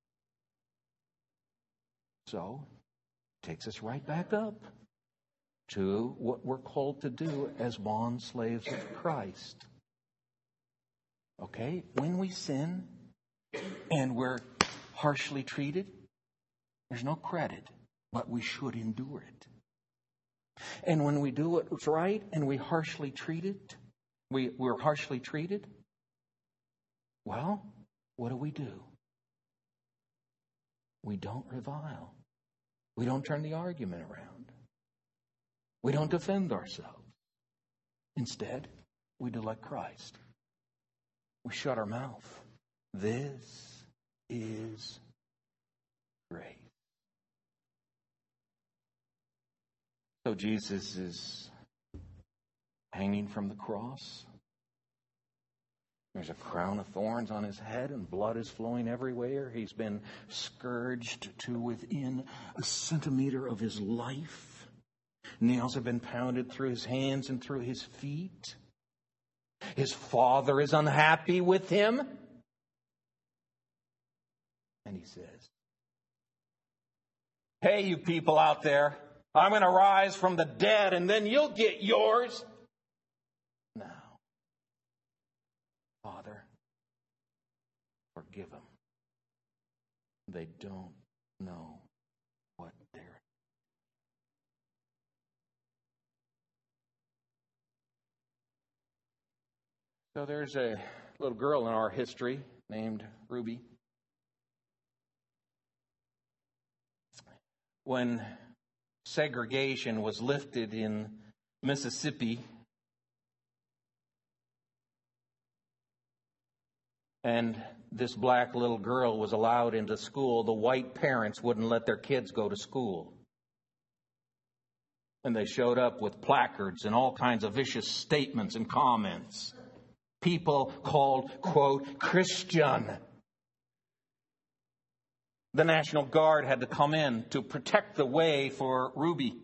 So, takes us right back up to what we're called to do as bond slaves of Christ. Okay? When we sin and we're harshly treated, there's no credit, but we should endure it. And when we do what's right and we're harshly treated, well, what do? We don't revile. We don't turn the argument around. We don't defend ourselves. Instead, we do like Christ. We shut our mouth. This is grace. So Jesus is hanging from the cross. There's a crown of thorns on his head and blood is flowing everywhere. He's been scourged to within a centimeter of his life. Nails have been pounded through his hands and through his feet. His father is unhappy with him. And he says, "Hey, you people out there, I'm going to rise from the dead and then you'll get yours." Now, Father, forgive them. They don't know what they're. So there's a little girl in our history named Ruby. When segregation was lifted in Mississippi, and this black little girl was allowed into school, the white parents wouldn't let their kids go to school. And they showed up with placards and all kinds of vicious statements and comments. People called, quote, Christian. The National Guard had to come in to protect the way for Ruby.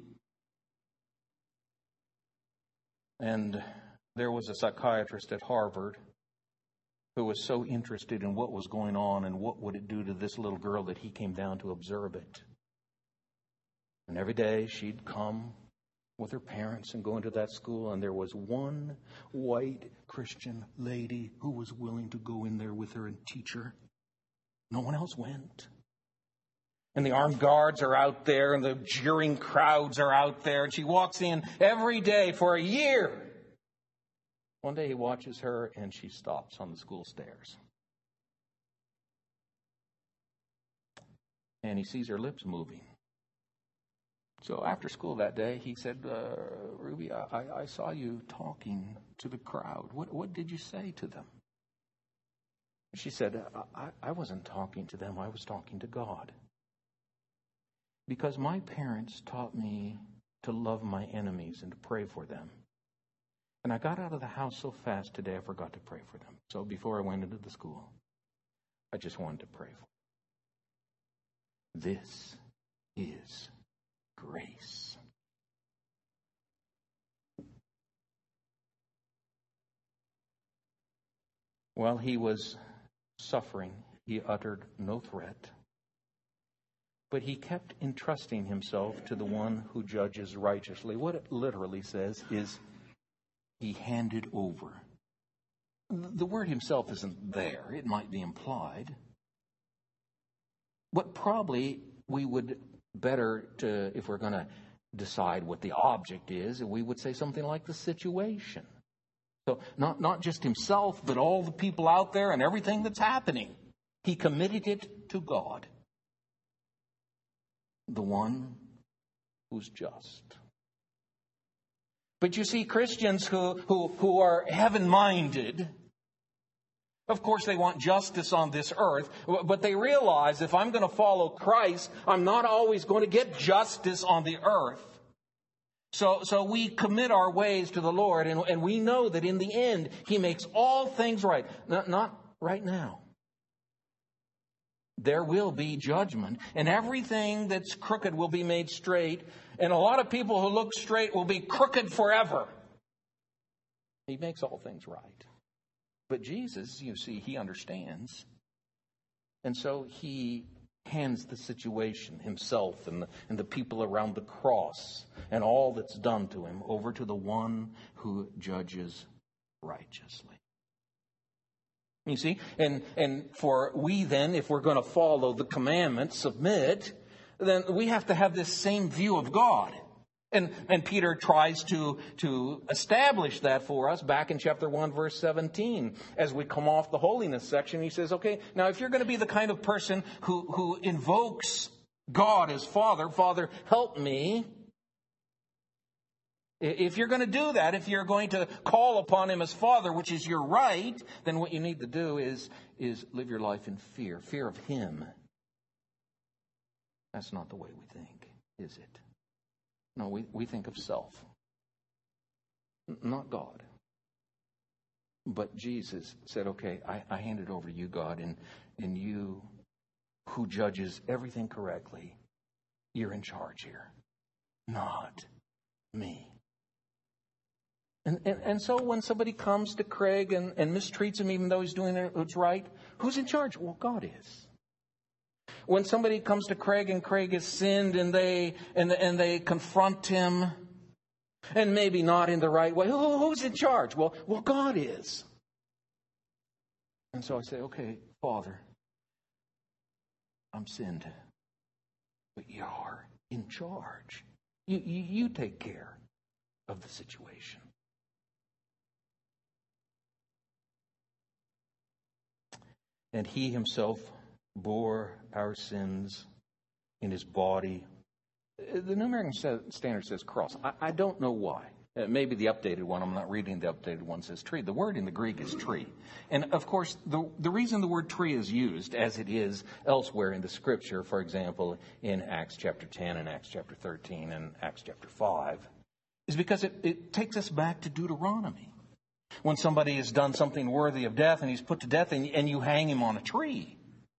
And there was a psychiatrist at Harvard who was so interested in what was going on and what would it do to this little girl that he came down to observe it. And every day she'd come with her parents and go into that school, and there was one white Christian lady who was willing to go in there with her and teach her. No one else went. And the armed guards are out there, and the jeering crowds are out there, and she walks in every day for a year. One day he watches her, and she stops on the school stairs. And he sees her lips moving. So after school that day, he said, Ruby, I saw you talking to the crowd. What did you say to them? She said, I wasn't talking to them. I was talking to God. Because my parents taught me to love my enemies and to pray for them. And I got out of the house so fast today, I forgot to pray for them. So before I went into the school, I just wanted to pray for them. This is grace. While he was suffering, he uttered no threat, but he kept entrusting himself to the one who judges righteously. What it literally says is he handed over. The word himself isn't there. It might be implied. But probably we would better, if we're going to decide what the object is, we would say something like the situation. So not just himself, but all the people out there and everything that's happening. He committed it to God, the one who's just. But you see, Christians who are heaven-minded, of course they want justice on this earth, but they realize if I'm going to follow Christ, I'm not always going to get justice on the earth. So we commit our ways to the Lord, and we know that in the end, He makes all things right. Not right now. There will be judgment, and everything that's crooked will be made straight, and a lot of people who look straight will be crooked forever. He makes all things right. But Jesus, you see, he understands. And so he hands the situation, himself and the people around the cross, and all that's done to him, over to the one who judges righteously. You see, and for we then, if we're going to follow the commandments, submit, then we have to have this same view of God. And Peter tries to establish that for us back in chapter 1, verse 17. As we come off the holiness section, he says, okay, now if you're going to be the kind of person who invokes God as Father, Father, help me. If you're going to do that, if you're going to call upon him as Father, which is your right, then what you need to do is live your life in fear of him. That's not the way we think, is it? No, we think of self, not God. But Jesus said, okay, I hand it over to you, God, and you who judges everything correctly, you're in charge here, not me. And so when somebody comes to Craig and mistreats him, even though he's doing what's right, who's in charge? Well, God is. When somebody comes to Craig and Craig has sinned and they confront him, and maybe not in the right way, who's in charge? Well, God is. And so I say, okay, Father, I'm sinned, but you're in charge. You take care of the situation. And he himself bore our sins in his body. The New American Standard says cross. I don't know why. Maybe the updated one, I'm not reading the updated one, says tree. The word in the Greek is tree. And of course, the reason the word tree is used, as it is elsewhere in the Scripture, for example, in Acts chapter 10 and Acts chapter 13 and Acts chapter 5, is because it takes us back to Deuteronomy. When somebody has done something worthy of death and he's put to death and you hang him on a tree.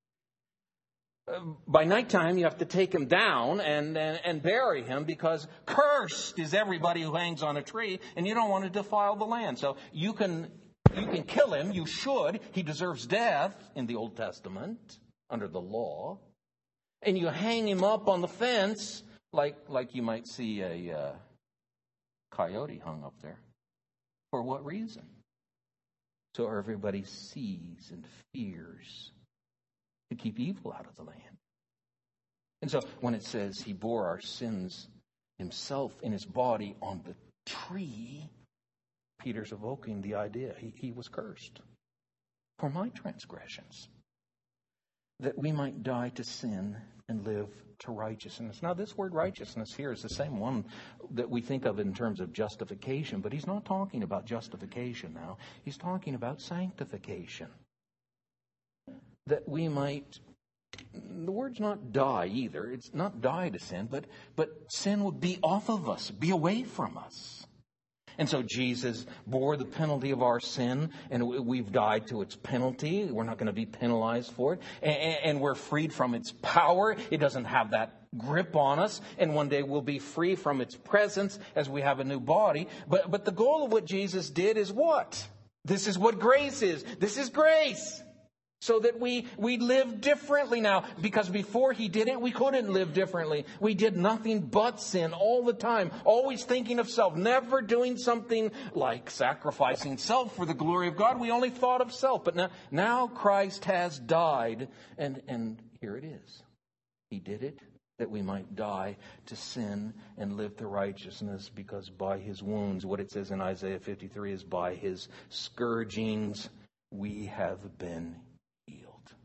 By nighttime, you have to take him down and bury him, because cursed is everybody who hangs on a tree, and you don't want to defile the land. So you can kill him. You should. He deserves death in the Old Testament under the law. And you hang him up on the fence like you might see a coyote hung up there. For what reason? So everybody sees and fears, to keep evil out of the land. And so when it says he bore our sins himself in his body on the tree, Peter's evoking the idea he was cursed for my transgressions, that we might die to sin and live to righteousness. Now, this word righteousness here is the same one that we think of in terms of justification, but he's not talking about justification now. He's talking about sanctification. That we might, the word's not die either. It's not die to sin, but sin would be off of us, be away from us. And so Jesus bore the penalty of our sin, and we've died to its penalty. We're not going to be penalized for it. And we're freed from its power. It doesn't have that grip on us. And one day we'll be free from its presence as we have a new body. But the goal of what Jesus did is what? This is what grace is. This is grace. So that we live differently now. Because before he did it, we couldn't live differently. We did nothing but sin all the time. Always thinking of self. Never doing something like sacrificing self for the glory of God. We only thought of self. But now Christ has died. And here it is. He did it that we might die to sin and live to righteousness. Because by his wounds, what it says in Isaiah 53 is by his scourgings we have been healed.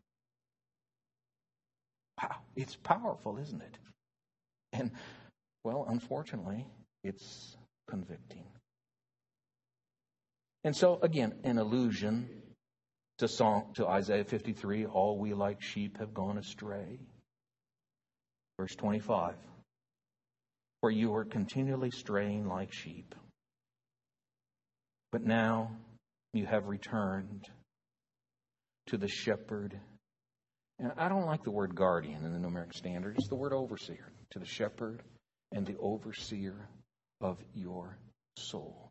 Wow, it's powerful, isn't it? And, well, unfortunately, it's convicting. And so, again, an allusion to Isaiah 53, all we like sheep have gone astray. Verse 25, for you are continually straying like sheep, but now you have returned to the shepherd. And I don't like the word guardian in the New American Standard. It's the word overseer. To the shepherd and the overseer of your soul.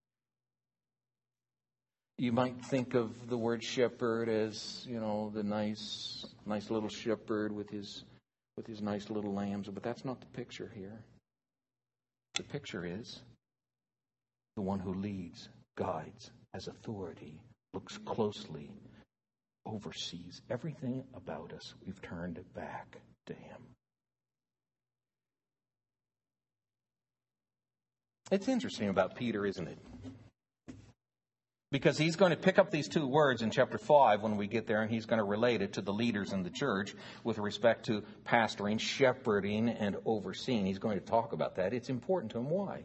You might think of the word shepherd as, the nice little shepherd with his nice little lambs, but that's not the picture here. The picture is the one who leads, guides, has authority, looks closely, oversees everything about us. We've turned back to him. It's interesting about Peter, isn't it? Because he's going to pick up these two words in chapter 5 when we get there, and he's going to relate it to the leaders in the church with respect to pastoring, shepherding, and overseeing. He's going to talk about that. It's important to him. Why?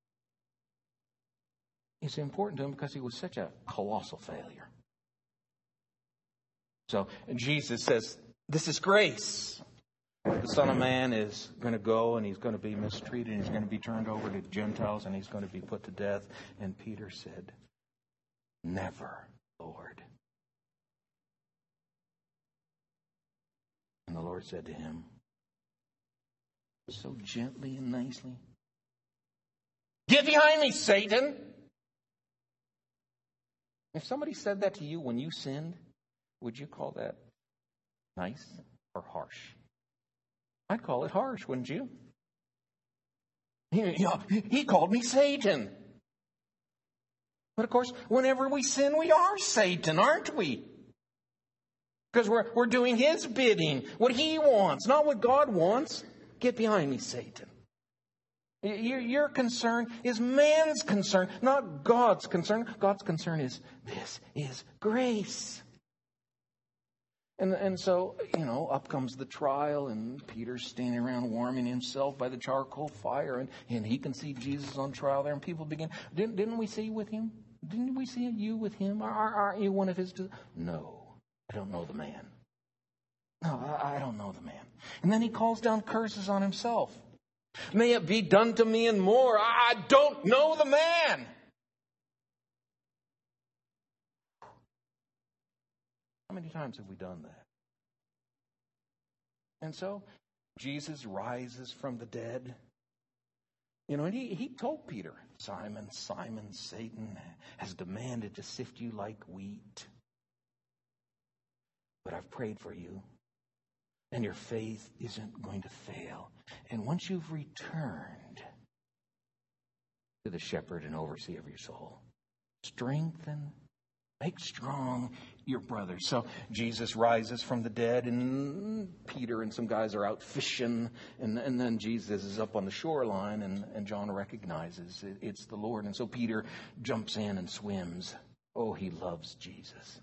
It's important to him because he was such a colossal failure. So Jesus says, this is grace. The Son of Man is going to go and he's going to be mistreated. And he's going to be turned over to the Gentiles and he's going to be put to death. And Peter said, never, Lord. And the Lord said to him, so gently and nicely, get behind me, Satan. If somebody said that to you when you sinned, would you call that nice or harsh? I'd call it harsh, wouldn't you? He called me Satan. But of course, whenever we sin, we are Satan, aren't we? Because we're doing his bidding, what he wants, not what God wants. Get behind me, Satan. Your concern is man's concern, not God's concern. God's concern is, this is grace. And so, up comes the trial, and Peter's standing around warming himself by the charcoal fire, and he can see Jesus on trial there, and people begin, didn't we see with him? Didn't we see you with him? Aren't you one of his? No, I don't know the man. No, I don't know the man. And then he calls down curses on himself. May it be done to me and more. I don't know the man. How many times have we done that? And so Jesus rises from the dead. And he told Peter, Simon, Simon, Satan has demanded to sift you like wheat. But I've prayed for you. And your faith isn't going to fail. And once you've returned to the shepherd and overseer of your soul, strengthen, make strong your brothers. So Jesus rises from the dead, and Peter and some guys are out fishing. And then Jesus is up on the shoreline, and John recognizes it's the Lord. And so Peter jumps in and swims. Oh, he loves Jesus.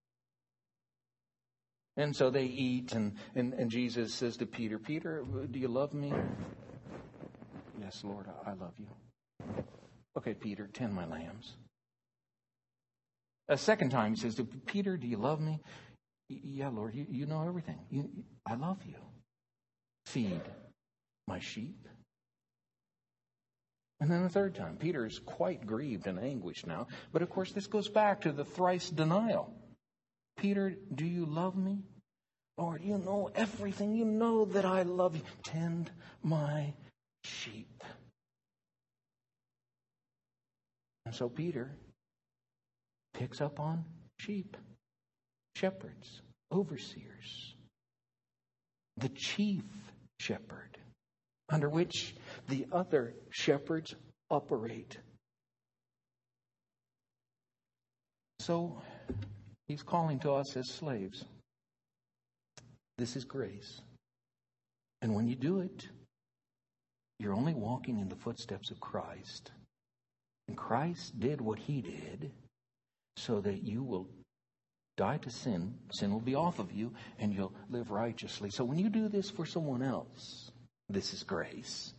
And so they eat, and Jesus says to Peter, Peter, do you love me? Yes, Lord, I love you. Okay, Peter, tend my lambs. A second time he says to Peter, do you love me? Yeah, Lord, you know everything. I love you. Feed my sheep. And then the third time, Peter is quite grieved and anguished now. But of course, this goes back to the thrice denial. Peter, do you love me? Lord, you know everything. You know that I love you. Tend my sheep. And so Peter picks up on sheep, shepherds, overseers, the chief shepherd, under which the other shepherds operate. So he's calling to us as slaves. This is grace. And when you do it, you're only walking in the footsteps of Christ. And Christ did what he did so that you will die to sin. Sin will be off of you and you'll live righteously. So when you do this for someone else, this is grace.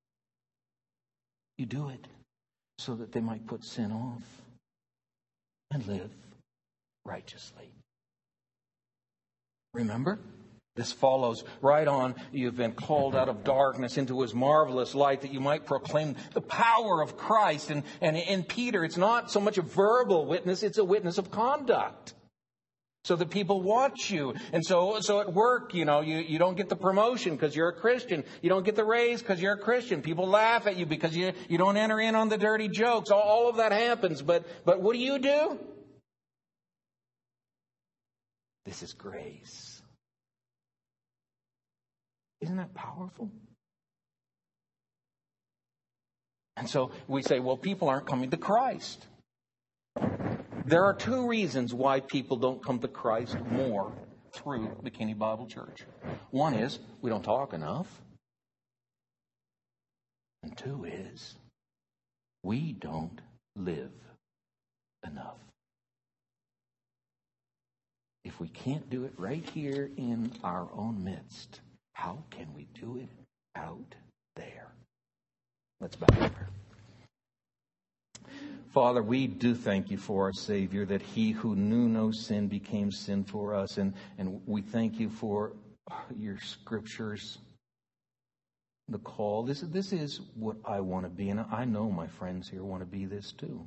You do it so that they might put sin off and live righteously. Remember, this follows right on. You've been called out of darkness into his marvelous light that you might proclaim the power of Christ. And in Peter, it's not so much a verbal witness, it's a witness of conduct. so that people watch you. And so at work, you don't get the promotion because you're a Christian. You don't get the raise because you're a Christian. People laugh at you because you don't enter in on the dirty jokes. All of that happens. But what do? This is grace. Isn't that powerful? And so we say, well, people aren't coming to Christ. There are two reasons why people don't come to Christ more through McKinney Bible Church. One is we don't talk enough. And two is we don't live enough. If we can't do it right here in our own midst, how can we do it out there? Let's bow in prayer. Father, we do thank you for our Savior, that he who knew no sin became sin for us. And we thank you for your scriptures, the call. This is what I want to be. And I know my friends here want to be this too.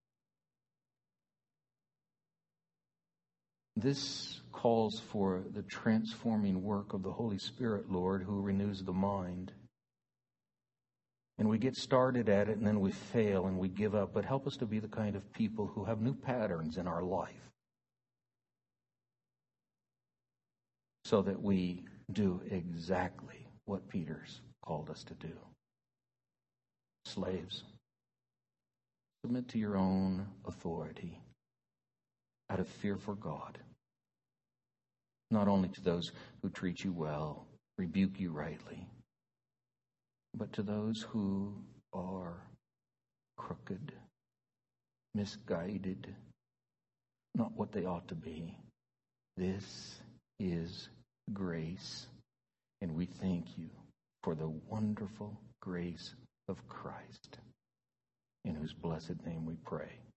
This calls for the transforming work of the Holy Spirit, Lord, who renews the mind. And we get started at it and then we fail and we give up. But help us to be the kind of people who have new patterns in our life so that we do exactly what Peter's called us to do. Slaves, submit to your own authority out of fear for God. Not only to those who treat you well, rebuke you rightly, but to those who are crooked, misguided, not what they ought to be. This is grace, and we thank you for the wonderful grace of Christ, in whose blessed name we pray.